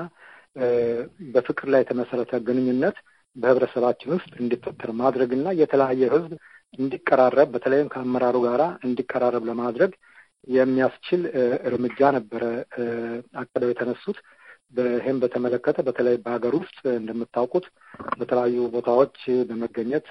E: በፍቅር ላይ የተመሰረተ ግንኙነት በህብረተሰባችን ውስጥ እንዲፈጠር ማድረግና የተለያየ ህዝብ እንዲቀራረብ በተለይም ከአመራሩ ጋራ እንዲቀራረብ ለማድረግ የሚያስችል እርምጃ ነበረ አቅደው የተነሱት። በህም በተመለከተ በተለይ በሀገር ውስጥ እንደምታውቁት በተለያዩ ቦታዎች በመገኘት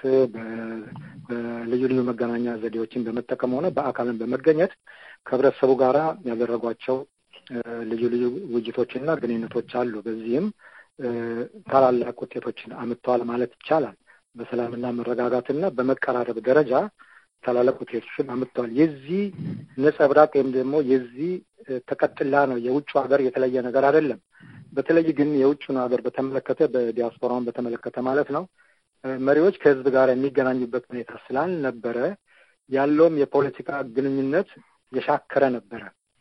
E: በልዩ ልዩ መገናኛ ዘዴዎችን በመጠቀም ሆነ በአካልን በመገኘት ከህብረተሰቡ ጋራ ያደረጓቸው ልዩ ልዩ ውይይቶችና ግንኙነቶች አሉ። በዚህም ታላላቅ ውጤቶችን አምጥተዋል ማለት ይቻላል። በሰላምና መረጋጋትና በመቀራረብ ደረጃ ታላላቅ ውጤቶችን አምጥተዋል። የዚህ ነጸብራቅ ወይም ደግሞ የዚህ ተቀጥላ ነው። የውጭ ሀገር የተለየ ነገር አይደለም። በተለይ ግን የውጭውን ሀገር በተመለከተ በዲያስፖራውን በተመለከተ ማለት ነው መሪዎች ከህዝብ ጋር የሚገናኙበት ሁኔታ ስላልነበረ ያለውም የፖለቲካ ግንኙነት የሻከረ ነበረ።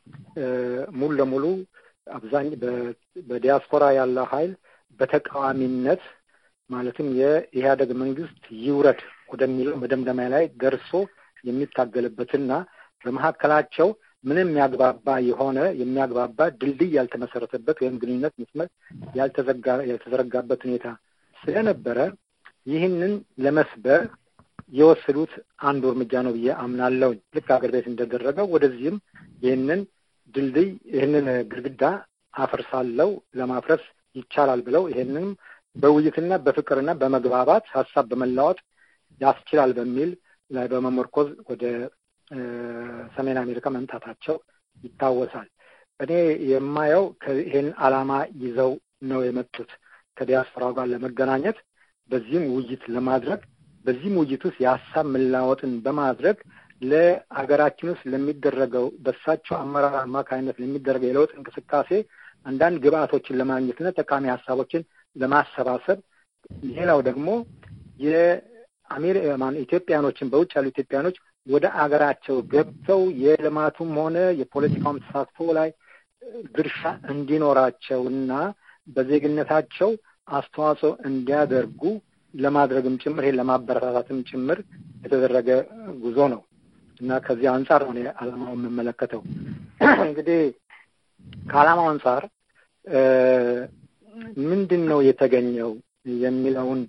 E: ሙሉ ለሙሉ አብዛኛው በዲያስፖራ ያለው ኃይል በተቃዋሚነት ማለትም የኢህአደግ መንግስት ይውረድ ወደሚለው መደምደሚያ ላይ ደርሶ የሚታገልበትና በመካከላቸው ምንም የሚያግባባ የሆነ የሚያግባባ ድልድይ ያልተመሰረተበት ወይም ግንኙነት መስመር ያልተዘጋ ያልተዘረጋበት ሁኔታ ስለነበረ ይህንን ለመስበር የወሰዱት አንዱ እርምጃ ነው ብዬ አምናለሁ። ልክ አገር ቤት እንደደረገው ወደዚህም ይህንን ድልድይ ይህንን ግድግዳ አፈርሳለሁ ለማፍረስ ይቻላል ብለው ይህንን በውይይትና በፍቅርና በመግባባት ሀሳብ በመለዋወጥ ያስችላል በሚል ላይ በመመርኮዝ ወደ ሰሜን አሜሪካ መምጣታቸው ይታወሳል። እኔ የማየው ይሄን ዓላማ ይዘው ነው የመጡት ከዲያስፖራው ጋር ለመገናኘት፣ በዚህም ውይይት ለማድረግ በዚህም ውይይት ውስጥ የሀሳብ መለዋወጥን በማድረግ ለአገራችን ውስጥ ለሚደረገው በሳቸው አመራር አማካኝነት ለሚደረገው የለውጥ እንቅስቃሴ አንዳንድ ግብአቶችን ለማግኘትና ጠቃሚ ሀሳቦችን ለማሰባሰብ፣ ሌላው ደግሞ የአሜሪካን ኢትዮጵያኖችን በውጭ ያሉ ኢትዮጵያኖች ወደ አገራቸው ገብተው የልማቱም ሆነ የፖለቲካውም ተሳትፎ ላይ ድርሻ እንዲኖራቸውና በዜግነታቸው አስተዋጽኦ እንዲያደርጉ ለማድረግም ጭምር ይሄን ለማበረታታትም ጭምር የተደረገ ጉዞ ነው እና ከዚህ አንጻር ነው ዓላማው የምመለከተው። እንግዲህ ከዓላማው አንጻር ምንድን ነው የተገኘው የሚለውን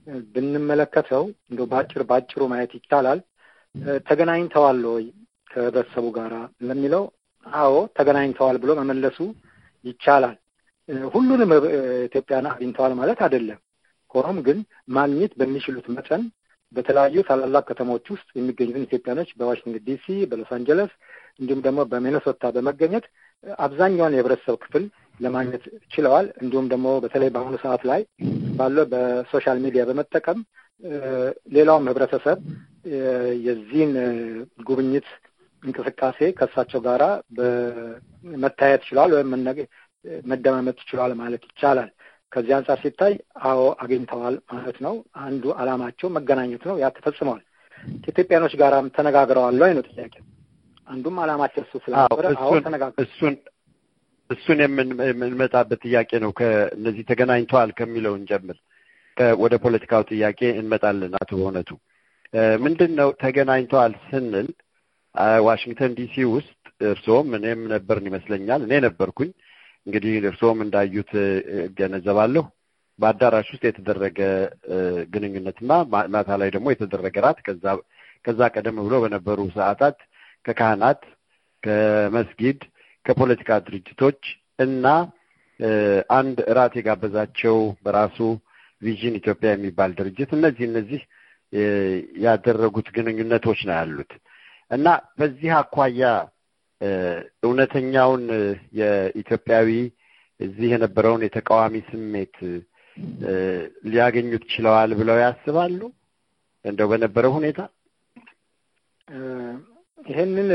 E: ብንመለከተው እንደው ባጭር ባጭሩ ማየት ይቻላል። ተገናኝተዋል ወይ ከህብረተሰቡ ጋራ ለሚለው አዎ ተገናኝተዋል ብሎ መመለሱ ይቻላል። ሁሉንም ኢትዮጵያን አግኝተዋል ማለት አይደለም። ሆኖም ግን ማግኘት በሚችሉት መጠን በተለያዩ ታላላቅ ከተሞች ውስጥ የሚገኙትን ኢትዮጵያኖች በዋሽንግተን ዲሲ፣ በሎስ አንጀለስ እንዲሁም ደግሞ በሚኔሶታ በመገኘት አብዛኛውን የህብረተሰብ ክፍል ለማግኘት ችለዋል። እንዲሁም ደግሞ በተለይ በአሁኑ ሰዓት ላይ ባለው በሶሻል ሚዲያ በመጠቀም ሌላውም ህብረተሰብ የዚህን ጉብኝት እንቅስቃሴ ከእሳቸው ጋራ በመታየት ችሏል ወይም መደማመጥ ችሏል ማለት ይቻላል። ከዚህ አንጻር ሲታይ አዎ አግኝተዋል ማለት ነው። አንዱ አላማቸው መገናኘት ነው። ያ ተፈጽሟል። ከኢትዮጵያኖች ጋራም ተነጋግረዋል ወይ ነው ጥያቄ። አንዱም አላማቸው እሱ ስለነበረ አዎ ተነጋግረዋል።
C: እሱን እሱን የምንመጣበት ጥያቄ ነው። ከነዚህ ተገናኝተዋል ከሚለው እንጀምር፣ ወደ ፖለቲካው ጥያቄ እንመጣለን። አቶ በእውነቱ ምንድነው ተገናኝተዋል ስንል ዋሽንግተን ዲሲ ውስጥ እርሶም እኔም ነበርን ይመስለኛል። እኔ ነበርኩኝ። እንግዲህ እርሶም እንዳዩት ገነዘባለሁ። በአዳራሽ ውስጥ የተደረገ ግንኙነትና ማታ ላይ ደግሞ የተደረገ ራት ከዛ ከዛ ቀደም ብሎ በነበሩ ሰዓታት ከካህናት፣ ከመስጊድ፣ ከፖለቲካ ድርጅቶች እና አንድ ራት የጋበዛቸው በራሱ ቪዥን ኢትዮጵያ የሚባል ድርጅት እነዚህ እነዚህ ያደረጉት ግንኙነቶች ነው ያሉት እና በዚህ አኳያ እውነተኛውን የኢትዮጵያዊ እዚህ የነበረውን የተቃዋሚ ስሜት ሊያገኙት ችለዋል ብለው ያስባሉ? እንደው በነበረው ሁኔታ
E: ይሄንን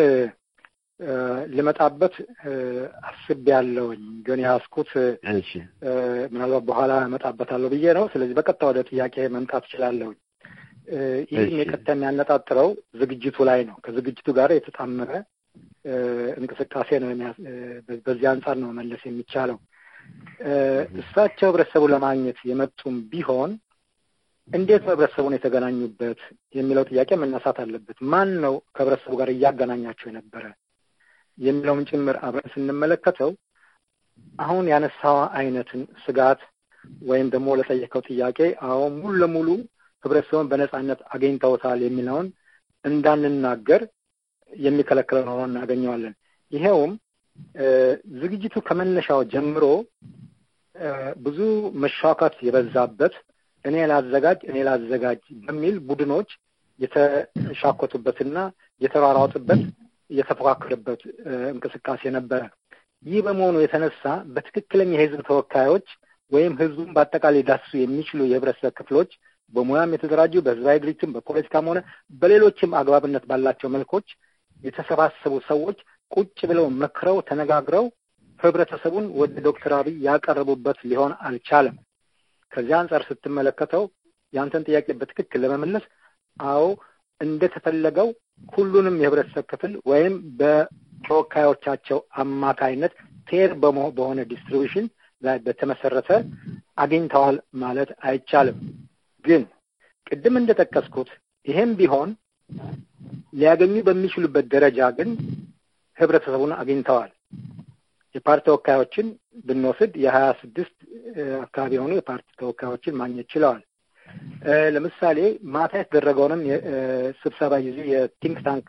E: ልመጣበት አስቤያለሁኝ፣ ግን ያስኩት
C: እሺ
E: ምናልባት በኋላ እመጣበታለሁ ብዬ ነው። ስለዚህ በቀጥታ ወደ ጥያቄ መምጣት እችላለሁ። ይህን የቀጥታ የሚያነጣጥረው ዝግጅቱ ላይ ነው። ከዝግጅቱ ጋር የተጣመረ እንቅስቃሴ ነው። በዚህ አንጻር ነው መለስ የሚቻለው። እሳቸው ህብረተሰቡን ለማግኘት የመጡም ቢሆን እንዴት ነው ህብረተሰቡን የተገናኙበት የሚለው ጥያቄ መነሳት አለበት። ማን ነው ከህብረተሰቡ ጋር እያገናኛቸው የነበረ የሚለውን ጭምር አብረን ስንመለከተው አሁን ያነሳው አይነትን ስጋት ወይም ደግሞ ለጠየቀው ጥያቄ አዎ ሙሉ ለሙሉ ህብረተሰቡን በነጻነት አገኝተውታል የሚለውን እንዳንናገር የሚከለክለው ነው እናገኘዋለን። ይሄውም ዝግጅቱ ከመነሻው ጀምሮ ብዙ መሻካት የበዛበት እኔ ላዘጋጅ እኔ ላዘጋጅ በሚል ቡድኖች የተሻኮቱበትና የተራራጡበት የተፎካከሩበት እንቅስቃሴ ነበረ። ይህ በመሆኑ የተነሳ በትክክለኛ የህዝብ ተወካዮች ወይም ህዝቡን በአጠቃላይ ዳስሱ የሚችሉ የህብረተሰብ ክፍሎች በሙያም የተደራጁ በህዝባዊ ድርጅትም በፖለቲካም ሆነ በሌሎችም አግባብነት ባላቸው መልኮች የተሰባሰቡ ሰዎች ቁጭ ብለው መክረው ተነጋግረው ህብረተሰቡን ወደ ዶክተር አብይ ያቀረቡበት ሊሆን አልቻለም። ከዚህ አንጻር ስትመለከተው ያንተን ጥያቄ በትክክል ለመመለስ አዎ እንደተፈለገው ሁሉንም የህብረተሰብ ክፍል ወይም በተወካዮቻቸው አማካይነት ፌር በሆነ ዲስትሪቢዩሽን ላይ በተመሰረተ አግኝተዋል ማለት አይቻልም። ግን ቅድም እንደጠቀስኩት ይሄም ቢሆን ሊያገኙ በሚችሉበት ደረጃ ግን ህብረተሰቡን አግኝተዋል። የፓርቲ ተወካዮችን ብንወስድ የሀያ ስድስት አካባቢ የሆኑ የፓርቲ ተወካዮችን ማግኘት ችለዋል። ለምሳሌ ማታ የተደረገውንም ስብሰባ ጊዜ የቲንክ ታንክ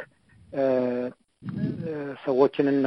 E: ሰዎችንና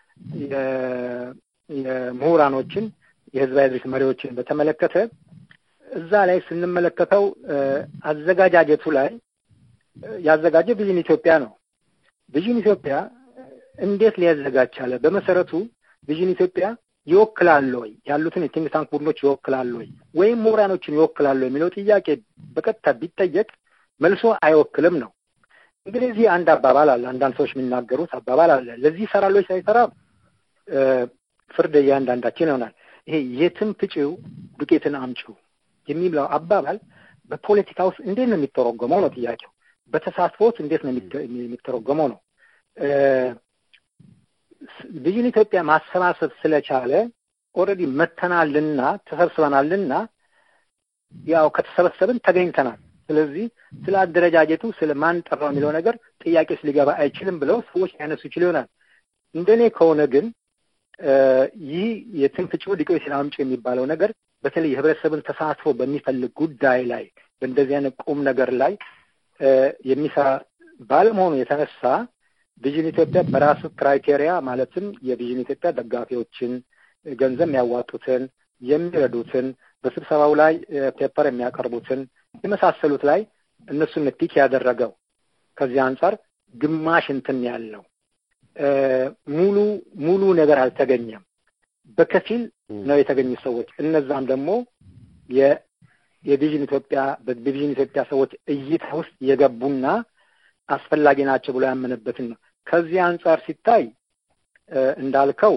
E: የምሁራኖችን የህዝባዊ ድርጅት መሪዎችን በተመለከተ እዛ ላይ ስንመለከተው አዘጋጃጀቱ ላይ ያዘጋጀው ቪዥን ኢትዮጵያ ነው። ቪዥን ኢትዮጵያ እንዴት ሊያዘጋጅ ቻለ? በመሰረቱ ቪዥን ኢትዮጵያ ይወክላል ወይ ያሉትን የቲንክ ታንክ ቡድኖች ይወክላል ወይ ወይም ምሁራኖችን ይወክላል ወይ የሚለው ጥያቄ በቀጥታ ቢጠየቅ መልሶ አይወክልም ነው። እንግዲህ እዚህ አንድ አባባል አለ፣ አንዳንድ ሰዎች የሚናገሩት አባባል አለ። ለዚህ ይሰራል ወይ ሳይሰራ ፍርድ እያንዳንዳችን ይሆናል። ይሄ የትም ፍጪው ዱቄትን አምጪው የሚለው አባባል በፖለቲካ ውስጥ እንዴት ነው የሚተረጎመው ነው ጥያቄው። በተሳትፎት እንዴት ነው የሚተረጎመው ነው። ቪዥን ኢትዮጵያ ማሰባሰብ ስለቻለ ኦልሬዲ መተናልና ተሰብስበናልና ያው ከተሰበሰብን ተገኝተናል። ስለዚህ ስለ አደረጃጀቱ ስለ ማን ጠራው የሚለው ነገር ጥያቄስ ሊገባ አይችልም ብለው ሰዎች ያነሱ ይችላል ይሆናል። እንደኔ ከሆነ ግን ይህ የትንፍጭው ዲቆይ ስላምጭ የሚባለው ነገር በተለይ ህብረተሰብን ተሳትፎ በሚፈልግ ጉዳይ ላይ በእንደዚህ አይነት ቁም ነገር ላይ የሚሰራ ባለመሆኑ የተነሳ ቪዥን ኢትዮጵያ በራሱ ክራይቴሪያ ማለትም የቪዥን ኢትዮጵያ ደጋፊዎችን ገንዘብ የሚያዋጡትን የሚረዱትን በስብሰባው ላይ ፔፐር የሚያቀርቡትን የመሳሰሉት ላይ እነሱን ፒክ ያደረገው ከዚህ አንፃር ግማሽ እንትን ያለው ሙሉ ሙሉ ነገር አልተገኘም። በከፊል ነው የተገኙ ሰዎች እነዛም ደግሞ የ የቪዥን ኢትዮጵያ በቪዥን ኢትዮጵያ ሰዎች እይታ ውስጥ የገቡና አስፈላጊ ናቸው ብሎ ያመነበትን ነው። ከዚህ አንፃር ሲታይ እንዳልከው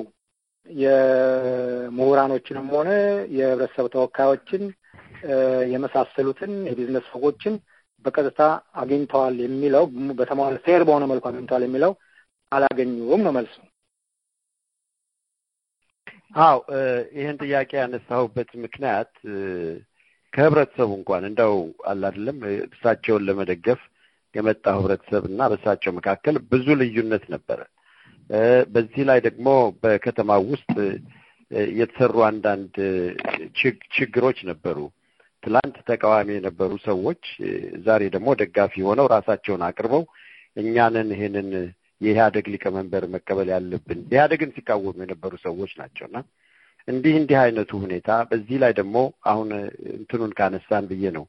E: የምሁራኖችንም ሆነ የህብረተሰብ ተወካዮችን የመሳሰሉትን የቢዝነስ ሰዎችን በቀጥታ አግኝተዋል የሚለው በተሟላ ፌር በሆነ መልኩ አግኝተዋል የሚለው አላገኙም ነው መልሱ።
C: አው ይሄን ጥያቄ ያነሳሁበት ምክንያት ከህብረተሰቡ እንኳን እንደው አለ አይደለም እሳቸውን ለመደገፍ የመጣው ህብረተሰብና በሳቸው መካከል ብዙ ልዩነት ነበር። በዚህ ላይ ደግሞ በከተማው ውስጥ የተሰሩ አንዳንድ ችግሮች ነበሩ። ትላንት ተቃዋሚ የነበሩ ሰዎች ዛሬ ደግሞ ደጋፊ ሆነው ራሳቸውን አቅርበው እኛንን ይሄንን የኢህአዴግ ሊቀመንበር መቀበል ያለብን ኢህአዴግን ሲቃወሙ የነበሩ ሰዎች ናቸውና እንዲህ እንዲህ አይነቱ ሁኔታ በዚህ ላይ ደግሞ አሁን እንትኑን ካነሳን ብዬ ነው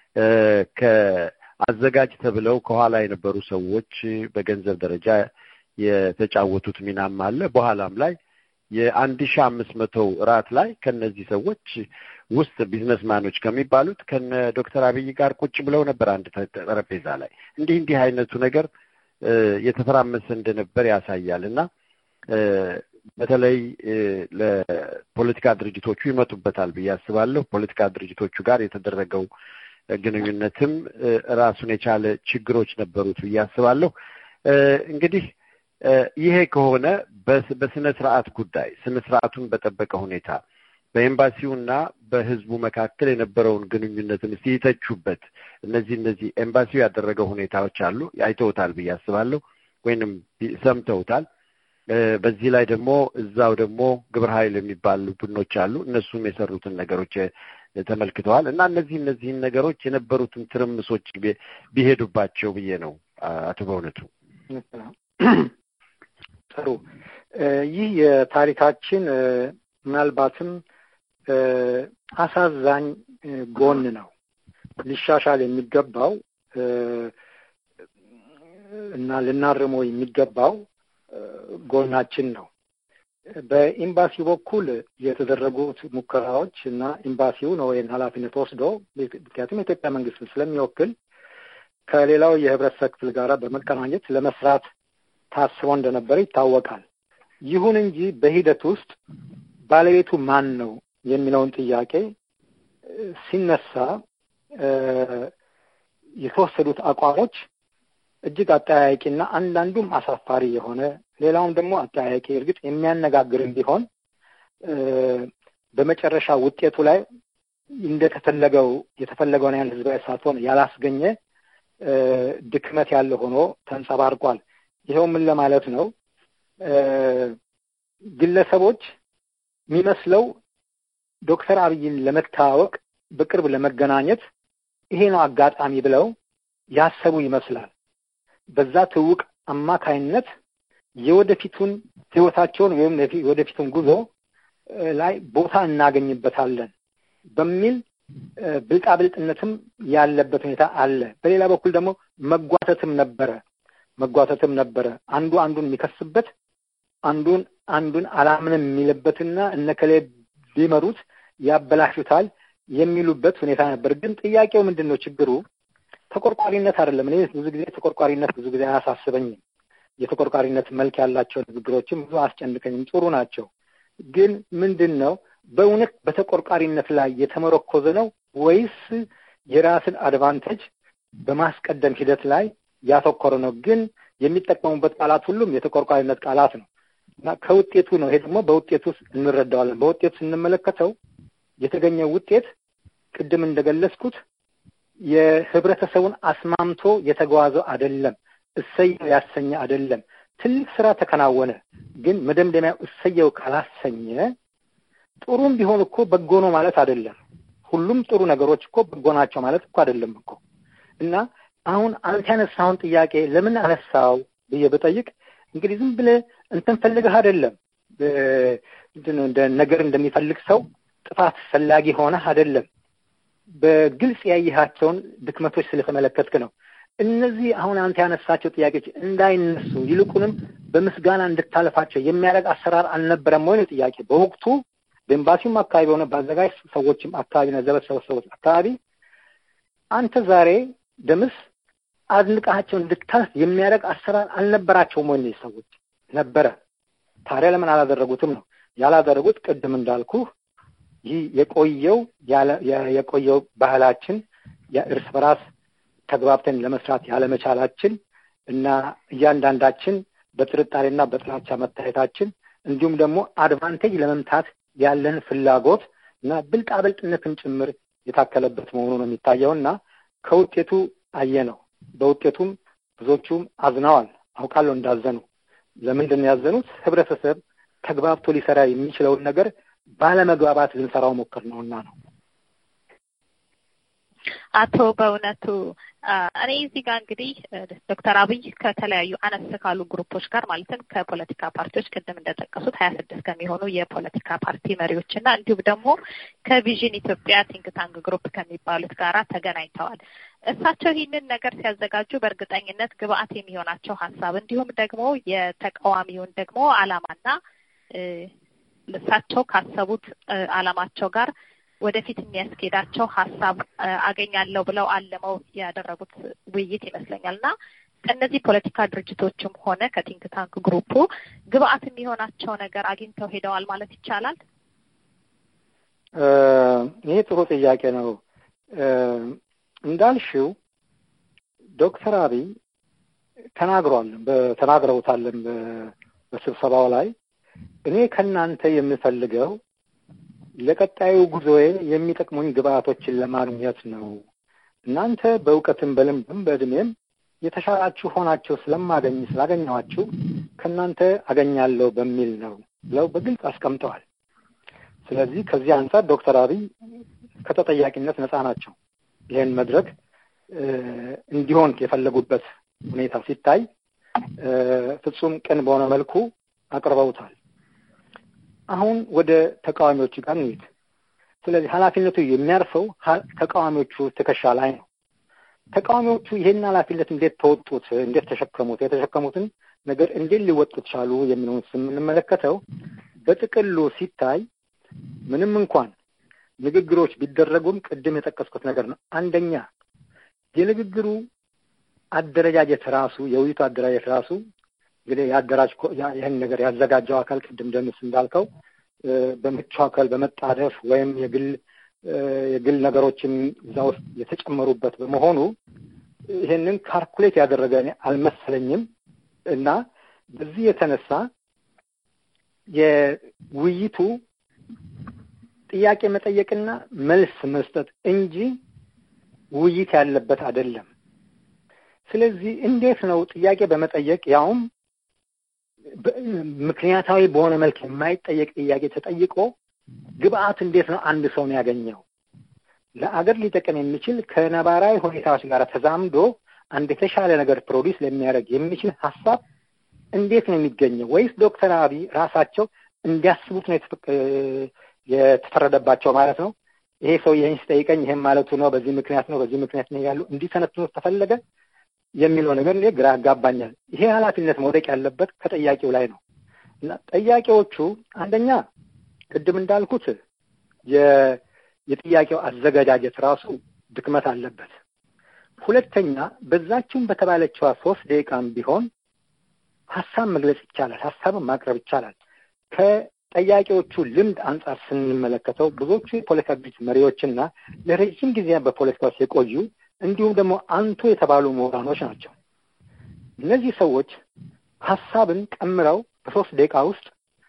C: ከአዘጋጅ ተብለው ከኋላ የነበሩ ሰዎች በገንዘብ ደረጃ የተጫወቱት ሚናም አለ። በኋላም ላይ የአንድ ሺህ አምስት መቶ ራት ላይ ከነዚህ ሰዎች ውስጥ ቢዝነስማኖች ከሚባሉት ከነ ዶክተር አብይ ጋር ቁጭ ብለው ነበር አንድ ጠረጴዛ ላይ። እንዲህ እንዲህ አይነቱ ነገር የተፈራመሰ እንደነበር ያሳያልና በተለይ ለፖለቲካ ድርጅቶቹ ይመጡበታል ብዬ አስባለሁ። ፖለቲካ ድርጅቶቹ ጋር የተደረገው ግንኙነትም ራሱን የቻለ ችግሮች ነበሩት ብዬ አስባለሁ። እንግዲህ ይሄ ከሆነ በስነ ስርዓት ጉዳይ ስነ ስርዓቱን በጠበቀ ሁኔታ በኤምባሲውና በህዝቡ መካከል የነበረውን ግንኙነትን ሲተቹበት እነዚህ እነዚህ ኤምባሲው ያደረገው ሁኔታዎች አሉ አይተውታል ብዬ አስባለሁ ወይንም ሰምተውታል። በዚህ ላይ ደግሞ እዛው ደግሞ ግብረ ኃይል የሚባሉ ቡድኖች አሉ እነሱም የሰሩትን ነገሮች ተመልክተዋል እና እነዚህ እነዚህን ነገሮች የነበሩትን ትርምሶች ቢሄዱባቸው ብዬ ነው አቶ በእውነቱ።
E: ጥሩ ይህ የታሪካችን ምናልባትም አሳዛኝ ጎን ነው። ሊሻሻል የሚገባው እና ልናርመው የሚገባው ጎናችን ነው። በኤምባሲው በኩል የተደረጉት ሙከራዎች እና ኤምባሲው ነው ይህን ኃላፊነት ወስዶ ምክንያቱም የኢትዮጵያ መንግስት ስለሚወክል ከሌላው የህብረተሰብ ክፍል ጋር በመቀናኘት ለመስራት ታስቦ እንደነበረ ይታወቃል። ይሁን እንጂ በሂደት ውስጥ ባለቤቱ ማን ነው የሚለውን ጥያቄ ሲነሳ የተወሰዱት አቋሞች እጅግ አጠያያቂና አንዳንዱም አሳፋሪ የሆነ ሌላውም ደግሞ አጠያያቂ እርግጥ የሚያነጋግርም ቢሆን በመጨረሻ ውጤቱ ላይ እንደተፈለገው የተፈለገውን ያን ህዝባዊ ሳትሆን ያላስገኘ ድክመት ያለ ሆኖ ተንጸባርቋል። ይሄው ምን ለማለት ነው? ግለሰቦች የሚመስለው ዶክተር አብይን ለመታወቅ በቅርብ ለመገናኘት ይሄ ነው አጋጣሚ ብለው ያሰቡ ይመስላል። በዛ ትውቅ አማካይነት የወደፊቱን ህይወታቸውን ወይም የወደፊቱን ጉዞ ላይ ቦታ እናገኝበታለን በሚል ብልጣብልጥነትም ያለበት ሁኔታ አለ። በሌላ በኩል ደግሞ መጓተትም ነበረ መጓተትም ነበረ አንዱ አንዱን የሚከስበት አንዱን አንዱን አላምንም የሚልበትና እነከለ ቢመሩት ያበላሹታል የሚሉበት ሁኔታ ነበር። ግን ጥያቄው ምንድነው? ችግሩ ተቆርቋሪነት አይደለም። እኔ ብዙ ጊዜ ተቆርቋሪነት ብዙ ጊዜ አያሳስበኝም። የተቆርቋሪነት መልክ ያላቸው ንግግሮችም ብዙ አስጨንቀኝም፣ ጥሩ ናቸው። ግን ምንድነው በእውነት በተቆርቋሪነት ላይ የተመረኮዘ ነው ወይስ የራስን አድቫንቴጅ በማስቀደም ሂደት ላይ ያተኮረ ነው? ግን የሚጠቀሙበት ቃላት ሁሉም የተቆርቋሪነት ቃላት ነው እና ከውጤቱ ነው። ይሄ ደግሞ በውጤቱ እንረዳዋለን። በውጤቱ ስንመለከተው የተገኘው ውጤት ቅድም እንደገለጽኩት የህብረተሰቡን አስማምቶ የተጓዘው አይደለም፣ እሰየው ያሰኘ አይደለም። ትልቅ ስራ ተከናወነ፣ ግን መደምደሚያው እሰየው ካላሰኘ ጥሩም ቢሆን እኮ በጎ ነው ማለት አይደለም። ሁሉም ጥሩ ነገሮች እኮ በጎ ናቸው ማለት እኮ አይደለም እኮ። እና አሁን አንተ ያነሳውን ጥያቄ ለምን አነሳው ብዬ በጠይቅ እንግዲህ ዝም ብለህ እንትን ፈልገህ አይደለም እንደ ነገር እንደሚፈልግ ሰው ጥፋት ፈላጊ ሆነህ አይደለም። በግልጽ ያየሃቸውን ድክመቶች ስለተመለከትክ ነው። እነዚህ አሁን አንተ ያነሳቸው ጥያቄዎች እንዳይነሱ ይልቁንም በምስጋና እንድታለፋቸው የሚያደርግ አሰራር አልነበረም ወይ ነው ጥያቄ። በወቅቱ በኤምባሲውም አካባቢ ሆነ ባዘጋጅ ሰዎችም አካባቢ ነዘበሰው ሰዎች አካባቢ አንተ ዛሬ ደምስ አድንቃቸው እንድታልፍ የሚያደርግ አሰራር አልነበራቸውም ወይ ነው ሰዎች? ነበረ። ታዲያ ለምን አላደረጉትም ነው? ያላደረጉት ቅድም እንዳልኩ ይህ የቆየው የቆየው ባህላችን የእርስ በራስ ተግባብተን ለመስራት ያለመቻላችን እና እያንዳንዳችን በጥርጣሬና በጥላቻ መታየታችን እንዲሁም ደግሞ አድቫንቴጅ ለመምታት ያለን ፍላጎት እና ብልጣብልጥነትን ጭምር የታከለበት መሆኑ ነው የሚታየውና ከውጤቱ አየነው። በውጤቱም ብዙዎቹም አዝነዋል። አውቃለሁ እንዳዘኑ። ለምንድን ነው ያዘኑት? ህብረተሰብ ተግባብቶ ሊሰራ የሚችለውን ነገር ባለመግባባት ልንሰራው ሞክር ነውና ነው።
B: አቶ በእውነቱ እኔ እዚህ ጋር እንግዲህ ዶክተር አብይ ከተለያዩ አነስ ካሉ ግሩፖች ጋር ማለትም ከፖለቲካ ፓርቲዎች ቅድም እንደጠቀሱት ሀያ ስድስት ከሚሆኑ የፖለቲካ ፓርቲ መሪዎችና እንዲሁም ደግሞ ከቪዥን ኢትዮጵያ ቲንክ ታንክ ግሩፕ ከሚባሉት ጋራ ተገናኝተዋል። እሳቸው ይህንን ነገር ሲያዘጋጁ በእርግጠኝነት ግብአት የሚሆናቸው ሀሳብ እንዲሁም ደግሞ የተቃዋሚውን ደግሞ አላማና እሳቸው ካሰቡት አላማቸው ጋር ወደፊት የሚያስኬዳቸው ሀሳብ አገኛለሁ ብለው አለመው ያደረጉት ውይይት ይመስለኛልና ከነዚህ ፖለቲካ ድርጅቶችም ሆነ ከቲንክ ታንክ ግሩፑ ግብአት የሚሆናቸው ነገር አግኝተው ሄደዋል ማለት ይቻላል?
E: ይሄ ጥሩ ጥያቄ ነው። እንዳልሽው ዶክተር አብይ ተናግሯል በተናግረውታልም በስብሰባው ላይ እኔ ከናንተ የምፈልገው ለቀጣዩ ጉዞዬ የሚጠቅሙኝ ግብአቶችን ለማግኘት ነው። እናንተ በእውቀትም በልምድም በእድሜም የተሻላችሁ ሆናችሁ ስለማገኝ ስላገኘኋችሁ ከናንተ አገኛለሁ በሚል ነው ብለው በግልጽ አስቀምጠዋል። ስለዚህ ከዚህ አንፃር ዶክተር አብይ ከተጠያቂነት ነፃ ናቸው። ይህን መድረክ እንዲሆን የፈለጉበት ሁኔታ ሲታይ ፍጹም ቅን በሆነ መልኩ አቅርበውታል። አሁን ወደ ተቃዋሚዎቹ ጋር እንሂድ። ስለዚህ ኃላፊነቱ የሚያርፈው ተቃዋሚዎቹ ትከሻ ላይ ነው። ተቃዋሚዎቹ ይሄን ኃላፊነት እንዴት ተወጡት? እንዴት ተሸከሙት? የተሸከሙትን ነገር እንዴት ሊወጡት ቻሉ? የሚለውን ስንመለከተው በጥቅሉ ሲታይ ምንም እንኳን ንግግሮች ቢደረጉም ቅድም የጠቀስኩት ነገር ነው። አንደኛ የንግግሩ አደረጃጀት ራሱ የውይይቱ አደረጃጀት ራሱ እንግዲህ ያደራጅ ይሄን ነገር ያዘጋጀው አካል ቅድም ደምስ እንዳልከው በመቻከል በመጣደፍ ወይም የግል የግል ነገሮችን እዛ ውስጥ የተጨመሩበት በመሆኑ ይሄንን ካልኩሌት ያደረገ አልመሰለኝም እና በዚህ የተነሳ የውይይቱ ጥያቄ መጠየቅና መልስ መስጠት እንጂ ውይይት ያለበት አይደለም። ስለዚህ እንዴት ነው ጥያቄ በመጠየቅ ያውም ምክንያታዊ በሆነ መልክ የማይጠየቅ ጥያቄ ተጠይቆ ግብአት እንዴት ነው አንድ ሰው ነው ያገኘው? ለአገር ሊጠቀም የሚችል ከነባራዊ ሁኔታዎች ጋር ተዛምዶ አንድ የተሻለ ነገር ፕሮዲስ ለሚያደርግ የሚችል ሀሳብ እንዴት ነው የሚገኘው? ወይስ ዶክተር አብይ ራሳቸው እንዲያስቡት ነው የተፈረደባቸው ማለት ነው? ይሄ ሰው ይሄን ሲጠይቀኝ ይሄን ማለቱ ነው፣ በዚህ ምክንያት ነው በዚህ ምክንያት ነው ያሉ እንዲተነትኑ ተፈለገ የሚለው ነገር እኔ ግራ ያጋባኛል። ይሄ ኃላፊነት መውደቅ ያለበት ከጠያቂው ላይ ነው እና ጠያቂዎቹ አንደኛ ቅድም እንዳልኩት የጥያቄው አዘገጃጀት ራሱ ድክመት አለበት። ሁለተኛ በዛችሁም በተባለችው ሶስት ደቂቃም ቢሆን ሀሳብ መግለጽ ይቻላል፣ ሀሳብን ማቅረብ ይቻላል። ከጠያቂዎቹ ልምድ አንጻር ስንመለከተው ብዙዎቹ የፖለቲካ ድርጅት መሪዎችና ለረጅም ጊዜ በፖለቲካ ውስጥ የቆዩ እንዲሁም ደግሞ አንቱ የተባሉ ምሁራኖች ናቸው። እነዚህ ሰዎች ሀሳብን ቀምረው በሶስት ደቂቃ ውስጥ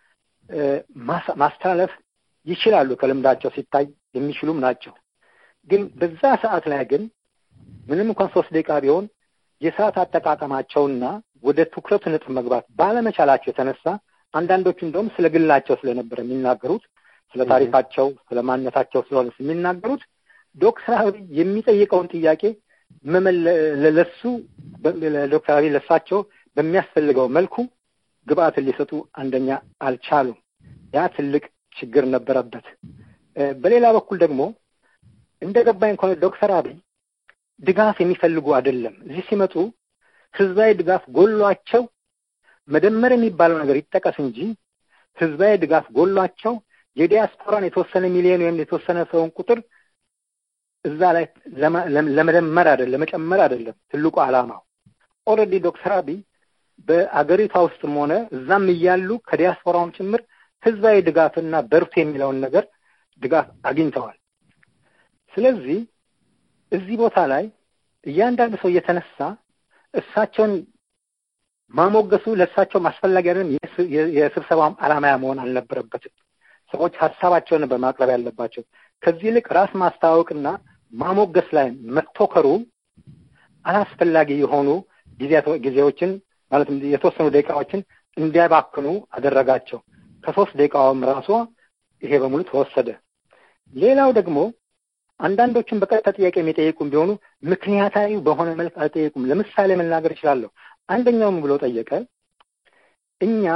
E: ማስተላለፍ ይችላሉ። ከልምዳቸው ሲታይ የሚችሉም ናቸው። ግን በዛ ሰዓት ላይ ግን ምንም እንኳን ሶስት ደቂቃ ቢሆን የሰዓት አጠቃቀማቸውና ወደ ትኩረቱ ነጥብ መግባት ባለመቻላቸው የተነሳ አንዳንዶቹ እንደውም ስለ ግላቸው ስለነበረ የሚናገሩት ስለ ታሪካቸው ስለ ማንነታቸው ስለሆነ የሚናገሩት ዶክተር አብይ የሚጠይቀውን ጥያቄ መመለሱ ዶክተር አብይ ለሳቸው በሚያስፈልገው መልኩ ግብአትን ሊሰጡ አንደኛ አልቻሉም። ያ ትልቅ ችግር ነበረበት። በሌላ በኩል ደግሞ እንደገባኝ ከሆነ ዶክተር አብይ ድጋፍ የሚፈልጉ አይደለም። እዚህ ሲመጡ ህዝባዊ ድጋፍ ጎሏቸው መደመር የሚባለው ነገር ይጠቀስ እንጂ ህዝባዊ ድጋፍ ጎሏቸው የዲያስፖራን የተወሰነ ሚሊዮን ወይም የተወሰነ ሰውን ቁጥር እዛ ላይ ለመደመር አይደለም ለመጨመር አይደለም ትልቁ ዓላማው። ኦልሬዲ ዶክተር አብይ በአገሪቷ ውስጥም ሆነ እዛም እያሉ ከዲያስፖራውን ጭምር ህዝባዊ ድጋፍና በርቱ የሚለውን ነገር ድጋፍ አግኝተዋል። ስለዚህ እዚህ ቦታ ላይ እያንዳንዱ ሰው እየተነሳ እሳቸውን ማሞገሱ ለእሳቸው ማስፈላጊ አይደለም። የስብሰባውም ዓላማ መሆን አልነበረበትም። ሰዎች ሀሳባቸውን በማቅረብ ያለባቸው ከዚህ ልክ ራስ ማስተዋወቅና ማሞገስ ላይ መተኮሩ አላስፈላጊ የሆኑ ጊዜዎችን ማለት የተወሰኑ ደቂቃዎችን እንዲያባክኑ አደረጋቸው። ከሶስት ደቂቃውም ራሷ ይሄ በሙሉ ተወሰደ። ሌላው ደግሞ አንዳንዶቹም በቀጥታ ጥያቄ የሚጠይቁም ቢሆኑ ምክንያታዊ በሆነ መልክ አልጠየቁም። ለምሳሌ መናገር እችላለሁ። አንደኛውም ብሎ ጠየቀ፣ እኛ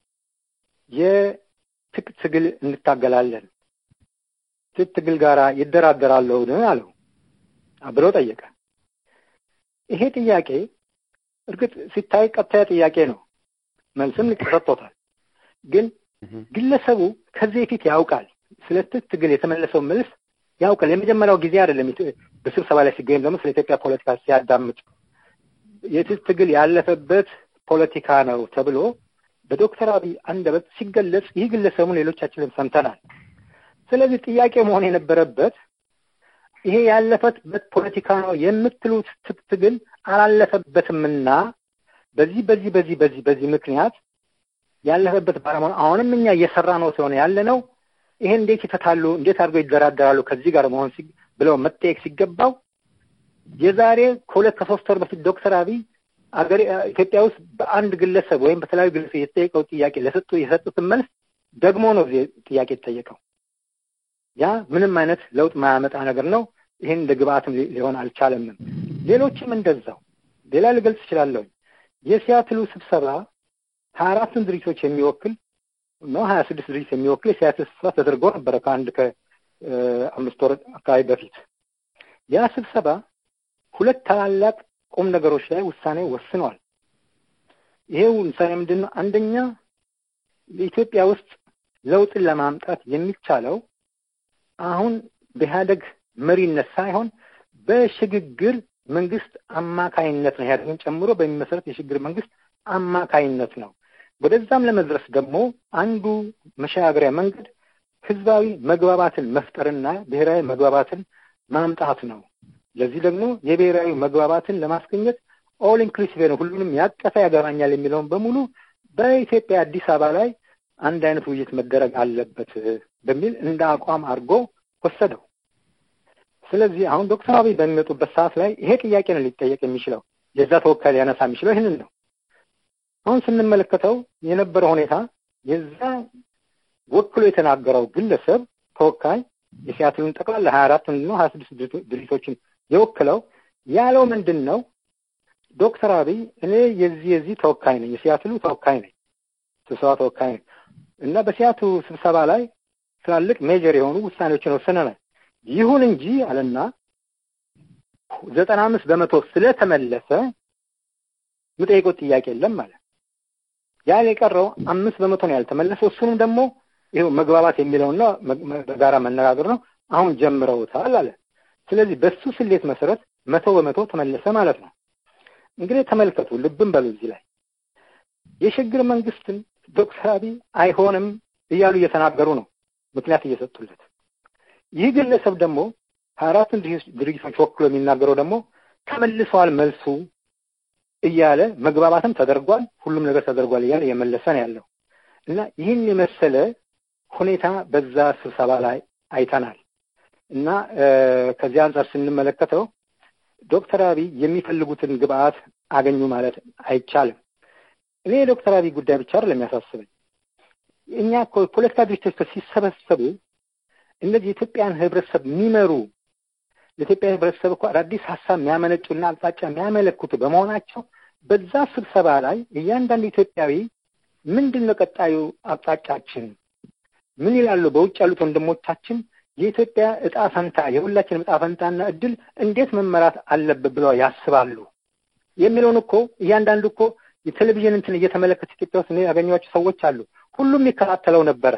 E: የትጥቅ ትግል እንታገላለን፣ ትጥቅ ትግል ጋራ ይደራደራለሁ አለው ብሎ ጠየቀ። ይሄ ጥያቄ እርግጥ ሲታይ ቀጥታ ጥያቄ ነው፣ መልስም ተሰጥቶታል። ግን ግለሰቡ ከዚህ በፊት ያውቃል፣ ስለ ትጥቅ ትግል የተመለሰው መልስ ያውቃል። የመጀመሪያው ጊዜ አይደለም በስብሰባ ላይ ሲገኝ ደግሞ ስለ ኢትዮጵያ ፖለቲካ ሲያዳምጥ የትጥቅ ትግል ያለፈበት ፖለቲካ ነው ተብሎ በዶክተር አብይ አንደበት ሲገለጽ ይህ ግለሰቡን ሌሎቻችንም ሰምተናል። ስለዚህ ጥያቄ መሆን የነበረበት ይሄ ያለፈበት ፖለቲካ ነው የምትሉት ትጥቅ ትግል አላለፈበትምና በዚህ በዚህ በዚህ በዚህ በዚህ ምክንያት ያለፈበት ባለመሆኑ አሁንም እኛ እየሰራ ነው ሲሆን ያለ ነው ይሄ እንዴት ይፈታሉ እንዴት አድርገው ይደራደራሉ ከዚህ ጋር መሆን ብለው መጠየቅ ሲገባው የዛሬ ከሁለት ከሶስት ወር በፊት ዶክተር አብይ አገር ኢትዮጵያ ውስጥ በአንድ ግለሰብ ወይም በተለያዩ ግለሰብ የተጠየቀው ጥያቄ ለሰጡ የሰጡትን መልስ ደግሞ ነው ጥያቄ የተጠየቀው። ያ ምንም አይነት ለውጥ ማያመጣ ነገር ነው። ይሄን እንደ ግብአትም ሊሆን አልቻለም። ሌሎችም እንደዛው ሌላ ልገልጽ እችላለሁ። የሲያትሉ ስብሰባ ሀያ አራቱን ድርጅቶች የሚወክል ነው ሀያ ስድስት ድርጅት የሚወክል የሲያትል ስብሰባ ተደርጎ ነበር ከአንድ ከአምስት ወር አካባቢ በፊት። ያ ስብሰባ ሁለት ታላላቅ ቁም ነገሮች ላይ ውሳኔ ወስኗል። ይሄው ውሳኔ ምንድነው? አንደኛ በኢትዮጵያ ውስጥ ለውጥን ለማምጣት የሚቻለው አሁን በኢህአደግ መሪነት ሳይሆን በሽግግር መንግስት አማካይነት ነው። ኢህአደግን ጨምሮ በሚመሰረት የሽግግር መንግስት አማካይነት ነው። ወደዛም ለመድረስ ደግሞ አንዱ መሻገሪያ መንገድ ህዝባዊ መግባባትን መፍጠርና ብሔራዊ መግባባትን ማምጣት ነው። ለዚህ ደግሞ የብሔራዊ መግባባትን ለማስገኘት ኦል ኢንክሉሲቭ ነው፣ ሁሉንም ያቀፈ ያገባኛል የሚለውን በሙሉ በኢትዮጵያ አዲስ አበባ ላይ አንድ አይነት ውይይት መደረግ አለበት በሚል እንደ አቋም አድርጎ ወሰደው። ስለዚህ አሁን ዶክተር አብይ በሚመጡበት ሰዓት ላይ ይሄ ጥያቄ ነው ሊጠየቅ የሚችለው፣ የዛ ተወካይ ሊያነሳ የሚችለው ይህንን ነው። አሁን ስንመለከተው የነበረ ሁኔታ የዛ ወክሎ የተናገረው ግለሰብ ተወካይ የሲያትሉን ጠቅላላ ሀያ አራት ነው ሀያ ስድስት ድርጅቶችን የወክለው ያለው ምንድን ነው? ዶክተር አብይ እኔ የዚህ የዚህ ተወካይ ነኝ፣ የሲያትሉ ተወካይ ነኝ፣ ስብሰባ ተወካይ ነኝ እና በሲያትሉ ስብሰባ ላይ ትላልቅ ሜጀር የሆኑ ውሳኔዎችን ወስነናል። ይሁን እንጂ አለና ዘጠና አምስት በመቶ ስለተመለሰ የምጠይቀው ጥያቄ የለም ማለት ያ የቀረው አምስት በመቶ ነው ያልተመለሰው። እሱንም ደግሞ ይሄው መግባባት የሚለውና በጋራ መነጋገር ነው አሁን ጀምረውታል አለ። ስለዚህ በሱ ስሌት መሰረት መቶ በመቶ ተመለሰ ማለት ነው። እንግዲህ ተመልከቱ፣ ልብን በሉ እዚህ ላይ የሽግግር መንግስትን ዶክተር አብይ አይሆንም እያሉ እየተናገሩ ነው፣ ምክንያት እየሰጡለት። ይህ ግለሰብ ደግሞ ሀያ አራቱን ድርጅቶች ወክሎ የሚናገረው ደግሞ ተመልሰዋል መልሱ እያለ መግባባትም ተደርጓል፣ ሁሉም ነገር ተደርጓል እያለ እየመለሰ ነው ያለው እና ይህን የመሰለ ሁኔታ በዛ ስብሰባ ላይ አይተናል። እና ከዚህ አንጻር ስንመለከተው ዶክተር አብይ የሚፈልጉትን ግብአት አገኙ ማለት አይቻልም። እኔ ዶክተር አብይ ጉዳይ ብቻ አይደለም የሚያሳስበኝ። እኛ ፖለቲካ ድርጅቶች ሲሰበሰቡ እነዚህ የኢትዮጵያን ህብረተሰብ የሚመሩ ለኢትዮጵያ ህብረተሰብ እኮ አዲስ ሐሳብ የሚያመነጩና አቅጣጫ የሚያመለክቱ በመሆናቸው በዛ ስብሰባ ላይ እያንዳንዱ ኢትዮጵያዊ ምንድነው ቀጣዩ አቅጣጫችን ምን ይላሉ በውጭ ያሉት ወንድሞቻችን የኢትዮጵያ ዕጣ ፈንታ የሁላችንም ዕጣ ፈንታና እድል እንዴት መመራት አለበት ብለው ያስባሉ የሚለውን እኮ እያንዳንዱ እኮ የቴሌቪዥን እንትን እየተመለከተ ኢትዮጵያ ውስጥ ነው ያገኘዋቸው ሰዎች አሉ ሁሉም ይከታተለው ነበር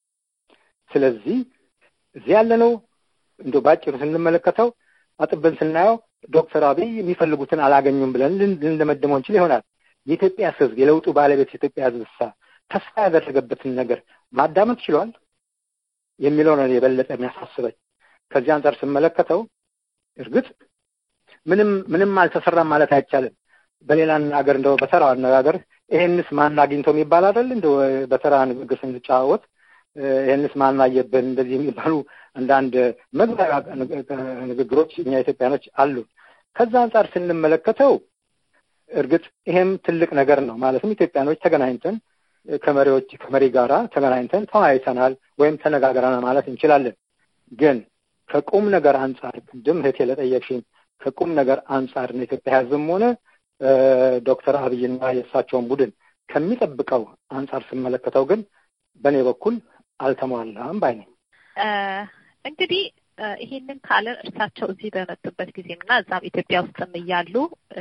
E: ስለዚህ እዚህ ያለነው እንደ ባጭሩ ስንመለከተው አጥበን ስናየው ዶክተር አብይ የሚፈልጉትን አላገኙም ብለን ልንደመድመው እንችል ይሆናል የኢትዮጵያ ህዝብ የለውጡ ባለቤት የኢትዮጵያ ህዝብ ተስፋ ያደረገበትን ነገር ማዳመጥ ይችላል የሚለው ነው የበለጠ የሚያሳስበኝ ከዚህ አንፃር ስንመለከተው እርግጥ ምንም ምንም አልተሰራም ማለት አይቻልም በሌላ ሀገር እንደው በተራ አነጋገር ይሄንስ ማን አግኝቶ የሚባል አይደል እንደው በተራ ንግግር ስንጫወት ይሄንስ ማን አየብን እንደዚህ የሚባሉ አንዳንድ መግባቢያ ንግግሮች እኛ ኢትዮጵያኖች አሉ ከዛ አንፃር ስንመለከተው እርግጥ ይሄም ትልቅ ነገር ነው ማለትም ኢትዮጵያኖች ተገናኝተን ከመሪዎች ከመሪ ጋራ ተገናኝተን ተወያይተናል ወይም ተነጋግረናል ማለት እንችላለን ግን ከቁም ነገር አንፃር ቅድም እህቴ ለጠየቅሽኝ ከቁም ነገር አንፃር ነው ኢትዮጵያ ህዝብም ሆነ ዶክተር አብይና የእሳቸውን ቡድን ከሚጠብቀው አንፃር ስመለከተው ግን በኔ በኩል አልተሟላም ባይ ነኝ
B: እንግዲህ ይሄንን ካለ እርሳቸው እዚህ በመጡበት ጊዜና እዛም ኢትዮጵያ ውስጥም እያሉ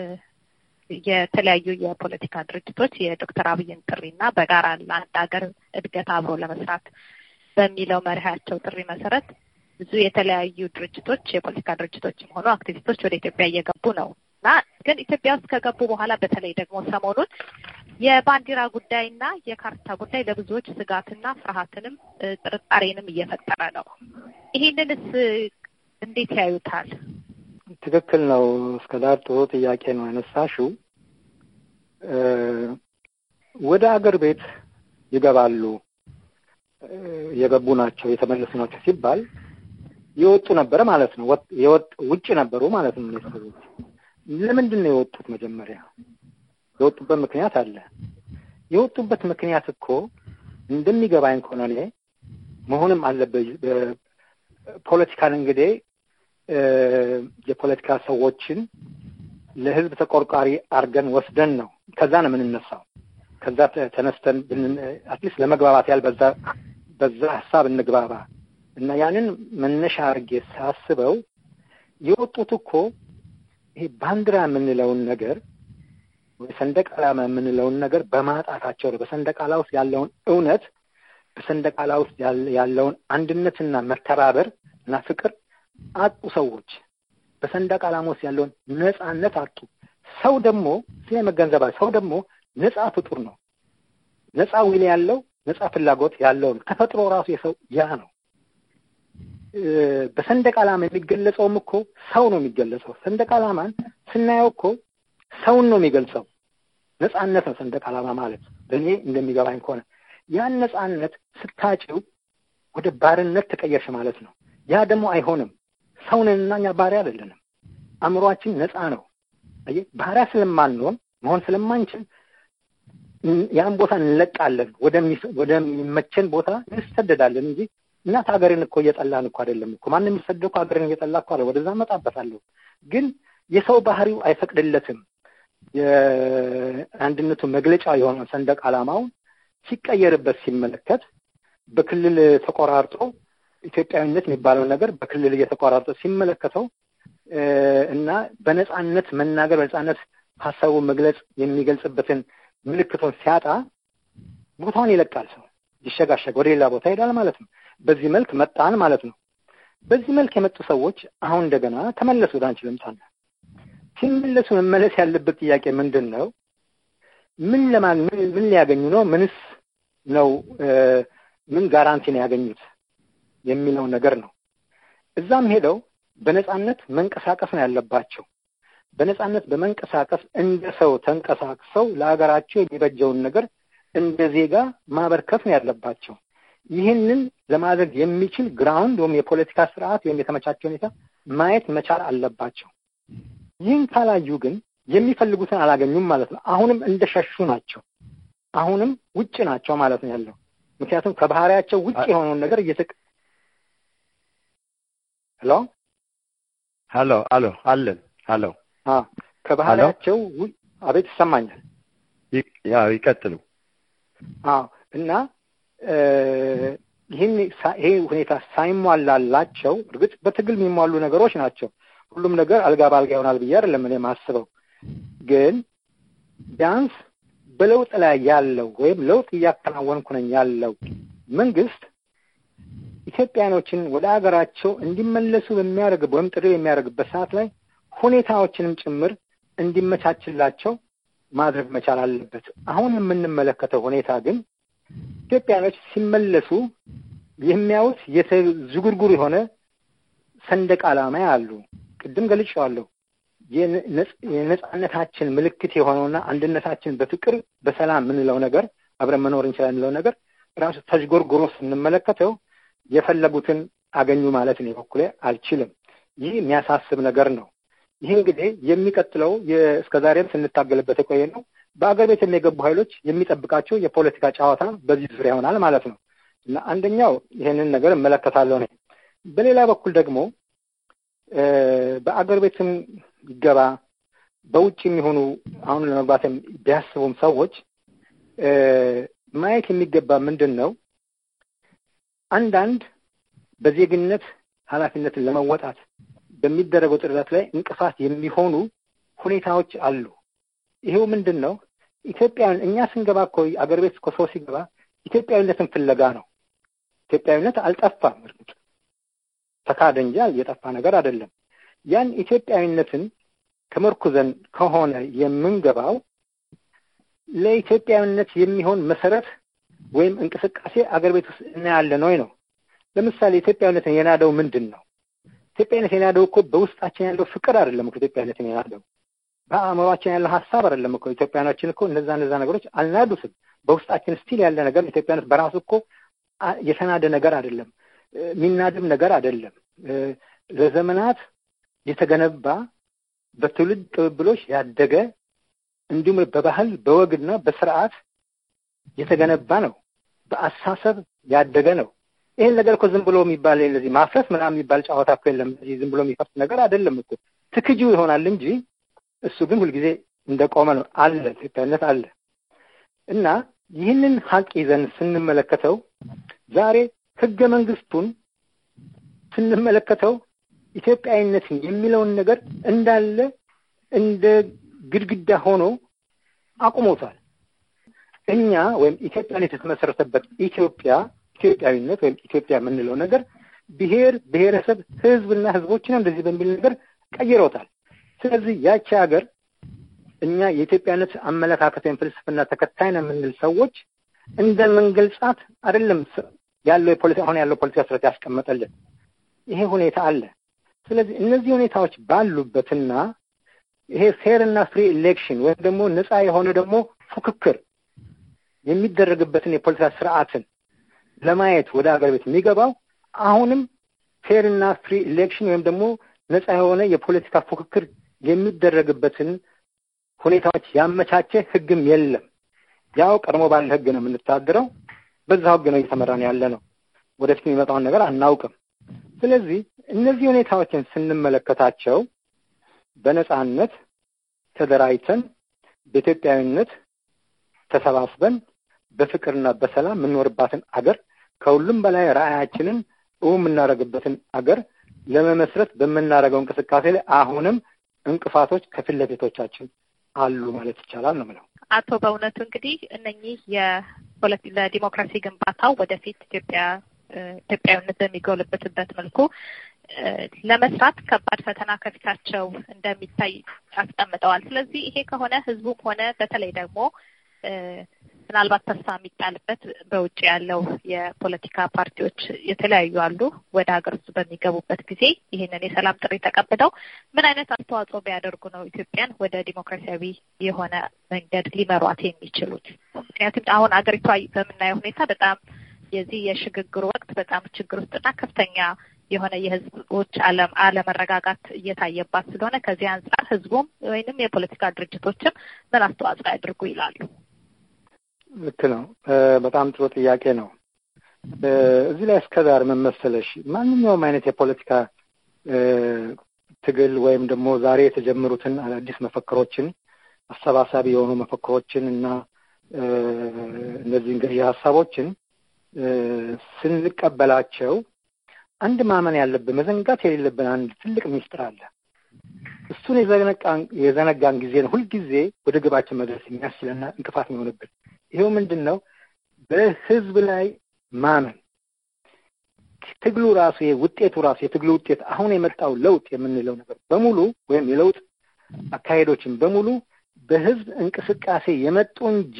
B: የተለያዩ የፖለቲካ ድርጅቶች የዶክተር አብይን ጥሪና በጋራ ለአንድ ሀገር እድገት አብሮ ለመስራት በሚለው መርሃቸው ጥሪ መሰረት ብዙ የተለያዩ ድርጅቶች የፖለቲካ ድርጅቶችም ሆኑ አክቲቪስቶች ወደ ኢትዮጵያ እየገቡ ነውና ግን ኢትዮጵያ ውስጥ ከገቡ በኋላ በተለይ ደግሞ ሰሞኑን የባንዲራ ጉዳይና የካርታ ጉዳይ ለብዙዎች ስጋትና ፍርሃትንም ጥርጣሬንም እየፈጠረ ነው ይሄንንስ እንዴት ያዩታል
E: ትክክል ነው እስከዳር ጥሩ ጥያቄ ነው ያነሳሽው ወደ አገር ቤት ይገባሉ የገቡ ናቸው የተመለሱ ናቸው ሲባል ይወጡ ነበር ማለት ነው ይወጡ ውጪ ነበሩ ማለት ነው ለሰዎች ለምንድን ነው የወጡት መጀመሪያ የወጡበት ምክንያት አለ የወጡበት ምክንያት እኮ እንደሚገባኝ ከሆነ ነው መሆንም አለበት ፖለቲካል እንግዲህ የፖለቲካ ሰዎችን ለህዝብ ተቆርቋሪ አርገን ወስደን ነው ከዛ ነው የምንነሳው ከዛ ተነስተን አትሊስት ለመግባባት ያል በዛ በዛ ሐሳብ እንግባባ እና ያንን መነሻ አርጌ ሳስበው የወጡት እኮ ይሄ ባንዲራ የምንለውን ነገር ወይ ሰንደቅ ዓላማ የምንለውን ነገር በማጣታቸው ነው በሰንደቅ ዓላማ ውስጥ ያለውን እውነት በሰንደቅ ዓላማ ውስጥ ያለውን አንድነትና መተባበር እና ፍቅር አጡ ሰዎች በሰንደቅ ዓላማ ውስጥ ያለውን ነፃነት አጡ ሰው ደግሞ ስለመገንዘባ ሰው ደግሞ ነፃ ፍጡር ነው ነፃ ዊል ያለው ነፃ ፍላጎት ያለው ተፈጥሮ ራሱ የሰው ያ ነው በሰንደቅ ዓላማ የሚገለጸውም እኮ ሰው ነው የሚገለጸው ሰንደቅ ዓላማን ስናየው እኮ ሰውን ነው የሚገልጸው ነፃነት ነው ሰንደቅ ዓላማ ማለት በእኔ እንደሚገባኝ ከሆነ ያን ነፃነት ስታጪው ወደ ባርነት ተቀየርሽ ማለት ነው ያ ደግሞ አይሆንም ሰውንና ኛ ባሪያ አይደለንም አእምሮአችን ነፃ ነው አይ ባሪያ ስለማንሆን መሆን ስለማንችል ያን ቦታ እንለቃለን ወደሚመቸን ቦታ እንሰደዳለን እንጂ እናት ሀገርን እኮ እየጠላን እኮ አይደለም እኮ ማንንም ይሰደው ሀገርን እየጠላ እኮ አይደለም ወደዛ መጣበታለሁ ግን የሰው ባህሪው አይፈቅድለትም የአንድነቱ መግለጫ የሆነ ሰንደቅ ዓላማው ሲቀየርበት ሲመለከት በክልል ተቆራርጦ ኢትዮጵያዊነት የሚባለው ነገር በክልል እየተቆራረጠ ሲመለከተው እና በነፃነት መናገር በነፃነት ሐሳቡ መግለጽ የሚገልጽበትን ምልክቱን ሲያጣ ቦታውን ይለቃል ሰው ይሸጋሸግ ወደ ሌላ ቦታ ይሄዳል ማለት ነው በዚህ መልክ መጣን ማለት ነው በዚህ መልክ የመጡ ሰዎች አሁን እንደገና ተመለሱ ወደ አንቺ ልምጣና ሲመለሱ መመለስ ያለበት ጥያቄ ምንድነው ምን ለማን ምን ሊያገኙ ነው ምንስ ነው ምን ጋራንቲ ነው ያገኙት የሚለው ነገር ነው እዛም ሄደው በነፃነት መንቀሳቀስ ነው ያለባቸው በነፃነት በመንቀሳቀስ እንደ ሰው ተንቀሳቅሰው ለሀገራቸው የሚበጀውን ነገር እንደ ዜጋ ማበርከት ነው ያለባቸው ይህንን ለማድረግ የሚችል ግራውንድ ወይም የፖለቲካ ስርዓት ወይም የተመቻቸ ሁኔታ ማየት መቻል አለባቸው ይህን ካላዩ ግን የሚፈልጉትን አላገኙም ማለት ነው አሁንም እንደሸሹ ናቸው አሁንም ውጭ ናቸው ማለት ነው ያለው ምክንያቱም ከባህሪያቸው ውጭ የሆነውን ነገር እየተቀ ሄሎ
C: ሃሎ ሃሎ አለን ሃሎ
E: አ ከባህላቸው አቤት ይሰማኛል።
C: ያው ይቀጥሉ።
E: አዎ እና ይሄን ይሄ ሁኔታ ሳይሟላላቸው እርግጥ በትግል የሚሟሉ ነገሮች ናቸው። ሁሉም ነገር አልጋ ባልጋ ይሆናል ብዬ አይደለም እኔ ማስበው። ግን ቢያንስ በለውጥ ላይ ያለው ወይም ለውጥ እያከናወንኩ ነኝ ያለው መንግስት ኢትዮጵያኖችን ወደ ሀገራቸው እንዲመለሱ በሚያደርግ ወይም ጥሪ የሚያደርግበት ሰዓት ላይ ሁኔታዎችንም ጭምር እንዲመቻችላቸው ማድረግ መቻል አለበት። አሁን የምንመለከተው ሁኔታ ግን ኢትዮጵያኖች ሲመለሱ የሚያዩት የተዝጉርጉር የሆነ ሰንደቅ ዓላማ ያሉ ቅድም ገልጬዋለሁ። የነጻነታችን ምልክት የሆነውና አንድነታችን በፍቅር በሰላም ምንለው ነገር አብረን መኖር እንችላለን ምንለው ነገር ራሱ ተዝጎርጉሮ ስንመለከተው የፈለጉትን አገኙ ማለት ነው በኩሌ አልችልም። ይህ የሚያሳስብ ነገር ነው። ይህ እንግዲህ የሚቀጥለው እስከዛሬም ስንታገልበት የቆየ ነው። በአገር ቤት የሚገቡ ኃይሎች የሚጠብቃቸው የፖለቲካ ጨዋታ በዚህ ዙሪያ ይሆናል ማለት ነው እና አንደኛው ይሄንን ነገር እመለከታለሁ ነው። በሌላ በኩል ደግሞ በአገር ቤትም ይገባ በውጭ የሚሆኑ አሁን ለመግባትም ቢያስቡም ሰዎች ማየት የሚገባ ምንድነው አንዳንድ በዜግነት ኃላፊነትን ለመወጣት በሚደረገው ጥረት ላይ እንቅፋት የሚሆኑ ሁኔታዎች አሉ። ይሄው ምንድነው ኢትዮጵያን እኛ ስንገባ እኮ አገር ቤት እኮ ሰው ሲገባ ኢትዮጵያዊነትን ፍለጋ ነው። ኢትዮጵያዊነት አልጠፋም፣ እርግጥ ተካደ እንጂ የጠፋ ነገር አይደለም። ያን ኢትዮጵያዊነትን ከመርኩዘን ከሆነ የምንገባው ለኢትዮጵያዊነት የሚሆን መሰረት ወይም እንቅስቃሴ አገር ቤት ውስጥ እናያለን ወይ ነው። ለምሳሌ ኢትዮጵያዊነትን የናደው ምንድነው? ኢትዮጵያዊነትን የናደው እኮ በውስጣችን ያለው ፍቅር አይደለም እኮ ኢትዮጵያዊነትን የናደው በአእምሯችን ያለው ሐሳብ አይደለም እኮ። ኢትዮጵያኖችን እኮ እነዛ እነዛ ነገሮች አልናዱትም። በውስጣችን ስቲል ያለ ነገር ኢትዮጵያዊነት በራሱ እኮ የተናደ ነገር አይደለም፣ የሚናድም ነገር አይደለም። ለዘመናት የተገነባ በትውልድ ቅብብሎች ያደገ እንዲሁም በባህል በወግና በስርዓት የተገነባ ነው። በአሳሰብ ያደገ ነው። ይሄን ነገር እኮ ዝም ብሎ የሚባል ለዚህ ማፍረስ ምናምን የሚባል ጨዋታ እኮ የለም። እዚህ ዝም ብሎ የሚፈርስ ነገር አይደለም እኮ። ትክጂው ይሆናል እንጂ እሱ ግን ሁልጊዜ እንደቆመ ነው አለ፣ ኢትዮጵያዊነት አለ። እና ይህንን ሀቅ ይዘን ስንመለከተው ዛሬ ህገ መንግስቱን ስንመለከተው ኢትዮጵያዊነትን የሚለውን ነገር እንዳለ እንደ ግድግዳ ሆኖ አቁሞታል። እኛ ወይም ኢትዮጵያዊነት የተመሰረተበት ኢትዮጵያ ኢትዮጵያዊነት ወይም ኢትዮጵያ የምንለው ነገር ብሔር ብሔረሰብ ህዝብና ህዝቦችን እንደዚህ በሚል ነገር ቀይረውታል። ስለዚህ ያቺ ሀገር እኛ የኢትዮጵያነት አመለካከት ወይም ፍልስፍና ተከታይ ነን የምንል ሰዎች እንደምንገልጻት አይደለም ያለው የፖለቲካ አሁን ያለው ፖለቲካ ስርዓት ያስቀመጠልን ይሄ ሁኔታ አለ። ስለዚህ እነዚህ ሁኔታዎች ባሉበትና ይሄ ፌር እና ፍሪ ኤሌክሽን ወይም ደግሞ ነፃ የሆነ ደግሞ ፉክክር የሚደረግበትን የፖለቲካ ስርዓትን ለማየት ወደ ሀገር ቤት የሚገባው አሁንም ፌር እና ፍሪ ኤሌክሽን ወይም ደግሞ ነፃ የሆነ የፖለቲካ ፉክክር የሚደረግበትን ሁኔታዎች ያመቻቸ ህግም የለም። ያው ቀድሞ ባለ ህግ ነው የምንታገረው፣ በዛ ህግ ነው እየተመራን ያለ ነው። ወደፊት የሚመጣውን ነገር አናውቅም። ስለዚህ እነዚህ ሁኔታዎችን ስንመለከታቸው በነፃነት ተደራጅተን በኢትዮጵያዊነት ተሰባስበን በፍቅርና በሰላም የምንኖርባትን አገር ከሁሉም በላይ ራዕያችንን እውን የምናደርግበትን አገር ለመመስረት በምናደርገው እንቅስቃሴ ላይ አሁንም እንቅፋቶች ከፊት ለፊቶቻችን አሉ ማለት ይቻላል ነው ማለት።
B: አቶ በእውነቱ እንግዲህ እነኚህ የፖለቲካ ለዲሞክራሲ ግንባታው ወደፊት ኢትዮጵያ ኢትዮጵያዊነት በሚጎልበትበት መልኩ ለመስራት ከባድ ፈተና ከፊታቸው እንደሚታይ አስቀምጠዋል። ስለዚህ ይሄ ከሆነ ህዝቡም ሆነ በተለይ ደግሞ ምናልባት ተስፋ የሚጣልበት በውጭ ያለው የፖለቲካ ፓርቲዎች የተለያዩ አሉ ወደ ሀገር ውስጥ በሚገቡበት ጊዜ ይሄንን የሰላም ጥሪ ተቀብለው ምን አይነት አስተዋጽኦ ቢያደርጉ ነው ኢትዮጵያን ወደ ዲሞክራሲያዊ የሆነ መንገድ ሊመሯት የሚችሉት? ምክንያቱም አሁን አገሪቷ በምናየው ሁኔታ በጣም የዚህ የሽግግር ወቅት በጣም ችግር ውስጥና ከፍተኛ የሆነ የህዝቦች ዓለም አለመረጋጋት እየታየባት ስለሆነ ከዚህ አንፃር ህዝቡም ወይንም የፖለቲካ ድርጅቶችም ምን አስተዋጽኦ ያድርጉ ይላሉ?
E: ልክ ነው። በጣም ጥሩ ጥያቄ ነው። እዚህ ላይ እስከዛሬ ምን መሰለሽ ማንኛውም አይነት የፖለቲካ ትግል ወይም ደግሞ ዛሬ የተጀመሩትን አዲስ መፈክሮችን አሰባሳቢ የሆኑ መፈክሮችን እና እነዚህ እንግዲህ ሀሳቦችን ስንቀበላቸው አንድ ማመን ያለብን መዘንጋት የሌለብን አንድ ትልቅ ሚስጥር አለ። እሱን የዘነጋን የዘነጋን ጊዜ ነው ሁልጊዜ ወደ ግባችን መድረስ የሚያስችልና እንቅፋት የሚሆንብን። ይሄው ምንድነው? በህዝብ ላይ ማመን። ትግሉ ራሱ የውጤቱ ራሱ የትግሉ ውጤት አሁን የመጣው ለውጥ የምንለው ነገር በሙሉ ወይም የለውጥ አካሄዶችን በሙሉ በህዝብ እንቅስቃሴ የመጡ እንጂ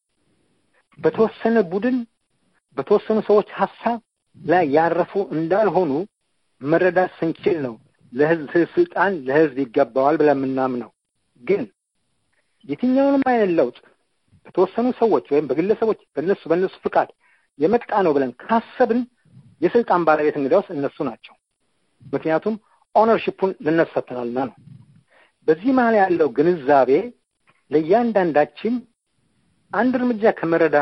E: በተወሰነ ቡድን በተወሰኑ ሰዎች ሐሳብ ላይ ያረፉ እንዳልሆኑ መረዳት ስንችል ነው ለህዝብ ስልጣን ለህዝብ ይገባዋል ብለን የምናምነው። ግን የትኛውንም አይነት ለውጥ በተወሰኑ ሰዎች ወይም በግለሰቦች በእነሱ በእነሱ ፍቃድ የመጣ ነው ብለን ካሰብን የስልጣን ባለቤት እንግዲያውስ እነሱ ናቸው። ምክንያቱም ኦነርሺፑን ለነሱ ሰጥተናልና ነው። በዚህ መሀል ያለው ግንዛቤ ለእያንዳንዳችን አንድ እርምጃ ከመረዳ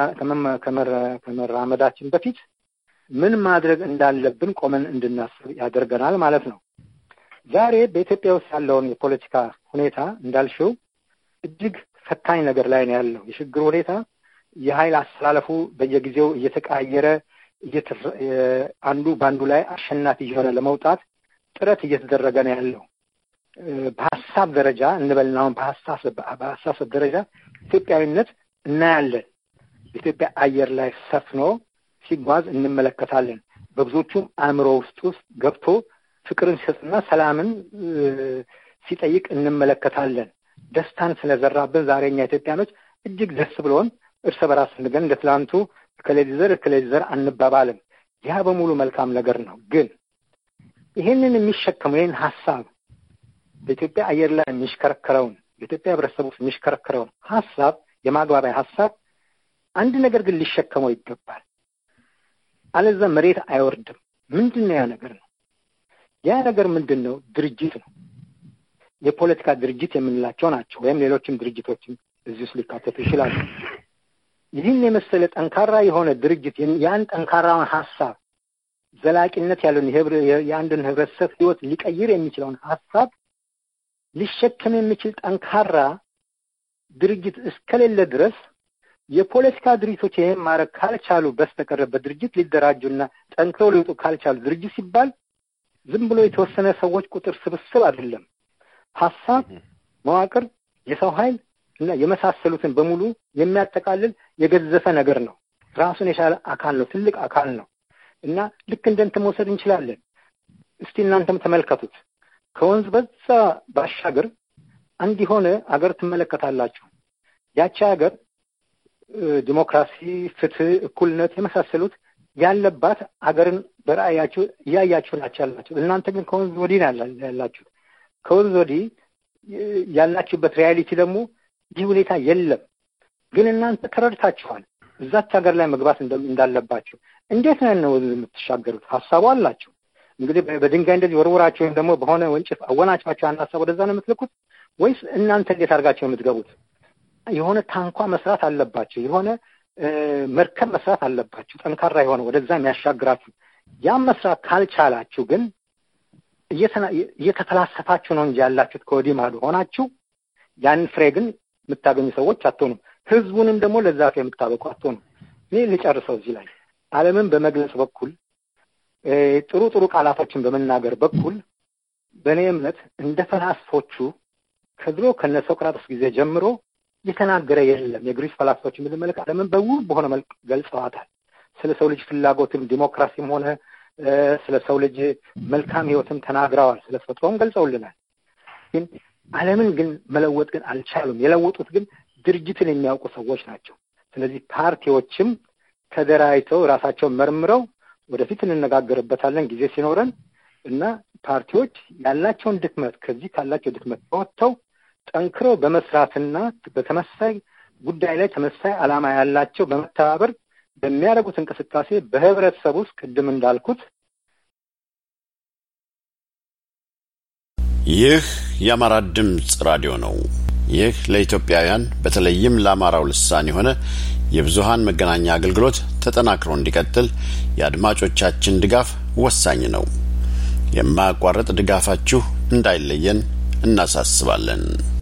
E: ከመራመዳችን በፊት ምን ማድረግ እንዳለብን ቆመን እንድናስብ ያደርገናል ማለት ነው። ዛሬ በኢትዮጵያ ውስጥ ያለውን የፖለቲካ ሁኔታ እንዳልሽው እጅግ ፈታኝ ነገር ላይ ነው ያለው። የሽግግር ሁኔታ የኃይል አስተላለፉ በየጊዜው እየተቀያየረ አንዱ ባንዱ ላይ አሸናፊ የሆነ ለመውጣት ጥረት እየተደረገ ነው ያለው። በሐሳብ ደረጃ እንበልናው በሐሳብ በሐሳብ ደረጃ ኢትዮጵያዊነት እናያለን። ኢትዮጵያ አየር ላይ ሰፍኖ ሲጓዝ እንመለከታለን። በብዙዎቹም አእምሮ ውስጥ ውስጥ ገብቶ ፍቅርን ሲሰጥና ሰላምን ሲጠይቅ እንመለከታለን። ደስታን ስለዘራብን ዛሬኛ ኢትዮጵያኖች እጅግ ደስ ብሎን እርስ በራስ እንደገን እንደትላንቱ ከሌሊዘር ከሌሊዘር አንባባልም። ያ በሙሉ መልካም ነገር ነው። ግን ይሄንን የሚሸከመው ይሄን ሐሳብ በኢትዮጵያ አየር ላይ የሚሽከረከረውን በኢትዮጵያ ህብረተሰብ ውስጥ የሚሽከረከረውን ሐሳብ የማግባቢያ ሐሳብ አንድ ነገር ግን ሊሸከመው ይገባል። አለዛ መሬት አይወርድም። ምንድነው ያ ነገር ነው? ያ ነገር ምንድነው? ድርጅት ነው። የፖለቲካ ድርጅት የምንላቸው ናቸው። ወይም ሌሎችም ድርጅቶችም እዚህ ውስጥ ሊካተቱ ይችላሉ። ይህን የመሰለ ጠንካራ የሆነ ድርጅት ያን ጠንካራውን ሐሳብ ዘላቂነት ያለውን የአንድን ህብረተሰብ ህይወት ሊቀይር የሚችለውን ሐሳብ ሊሸከም የሚችል ጠንካራ ድርጅት እስከሌለ ድረስ የፖለቲካ ድርጅቶች ይሄን ማድረግ ካልቻሉ በስተቀር በድርጅት ሊደራጁና ጠንክረው ሊወጡ ካልቻሉ ድርጅት ሲባል ዝም ብሎ የተወሰነ ሰዎች ቁጥር ስብስብ አይደለም። ሐሳብ፣ መዋቅር፣ የሰው ኃይል እና የመሳሰሉትን በሙሉ የሚያጠቃልል የገዘፈ ነገር ነው። ራሱን የቻለ አካል ነው። ትልቅ አካል ነው እና ልክ እንደንተ መውሰድ እንችላለን። እስቲ እናንተም ተመልከቱት። ከወንዝ በዛ ባሻገር አንድ የሆነ አገር ትመለከታላችሁ። ያቺ ሀገር ዲሞክራሲ፣ ፍትህ፣ እኩልነት የመሳሰሉት ያለባት አገርን በራእያችሁ ያያችሁ ናቻላችሁ። እናንተ ግን ከወንዝ ወዲህ ያላችሁ ከወንዝ ወዲህ ያላችሁበት ሪያሊቲ ደግሞ ይህ ሁኔታ የለም። ግን እናንተ ተረድታችኋል እዛች ሀገር ላይ መግባት እንዳለባችሁ። እንዴት ነው የምትሻገሩት? ሐሳቡ አላችሁ። እንግዲህ በድንጋይ እንደዚህ ወርወራችሁ ወይም ደግሞ በሆነ ወንጭፍ አወናጭፋችሁ አንድ ሐሳብ ወደዛ ነው የምትልኩት ወይስ እናንተ እንዴት አድርጋችሁ የምትገቡት? የሆነ ታንኳ መስራት አለባችሁ። የሆነ መርከብ መስራት አለባችሁ። ጠንካራ የሆነ ወደዛ የሚያሻግራችሁ። ያ መስራት ካልቻላችሁ ግን እየተፈላሰፋችሁ ነው እንጂ ያላችሁት ከወዲህ ማዶ ሆናችሁ ያን ፍሬ ግን የምታገኙ ሰዎች አትሆኑም። ህዝቡንም ደግሞ ለዛ ፍሬ የምታበቁ አትሆኑም። እኔ ልጨርሰው እዚህ ላይ ዓለምን በመግለጽ በኩል ጥሩ ጥሩ ቃላቶችን በመናገር በኩል በእኔ እምነት እንደ ፈላስፎቹ ከድሮ ከነ ሶቅራጥስ ጊዜ ጀምሮ የተናገረ የለም። የግሪክ ፈላስፎችን ብንመለከት ዓለምን በውብ በሆነ መልክ ገልጸዋታል። ስለ ሰው ልጅ ፍላጎትም ዲሞክራሲም ሆነ ስለ ሰው ልጅ መልካም ህይወትም ተናግረዋል። ስለ ተፈጥሮም ገልጸውልናል። ግን ዓለምን ግን መለወጥ ግን አልቻሉም። የለወጡት ግን ድርጅትን የሚያውቁ ሰዎች ናቸው። ስለዚህ ፓርቲዎችም ተደራጅተው ራሳቸውን መርምረው ወደፊት እንነጋገርበታለን ጊዜ ሲኖረን እና ፓርቲዎች ያላቸውን ድክመት ከዚህ ካላቸው ድክመት ወጥተው ጠንክረው በመስራትና በተመሳሳይ ጉዳይ ላይ ተመሳሳይ ዓላማ ያላቸው በመተባበር በሚያደርጉት እንቅስቃሴ በህብረተሰብ ውስጥ ቅድም እንዳልኩት
A: ይህ የአማራ ድምጽ ራዲዮ ነው። ይህ ለኢትዮጵያውያን በተለይም ለአማራው ልሳን የሆነ የብዙሃን መገናኛ አገልግሎት ተጠናክሮ እንዲቀጥል የአድማጮቻችን ድጋፍ ወሳኝ ነው። የማያቋርጥ ድጋፋችሁ እንዳይለየን እናሳስባለን።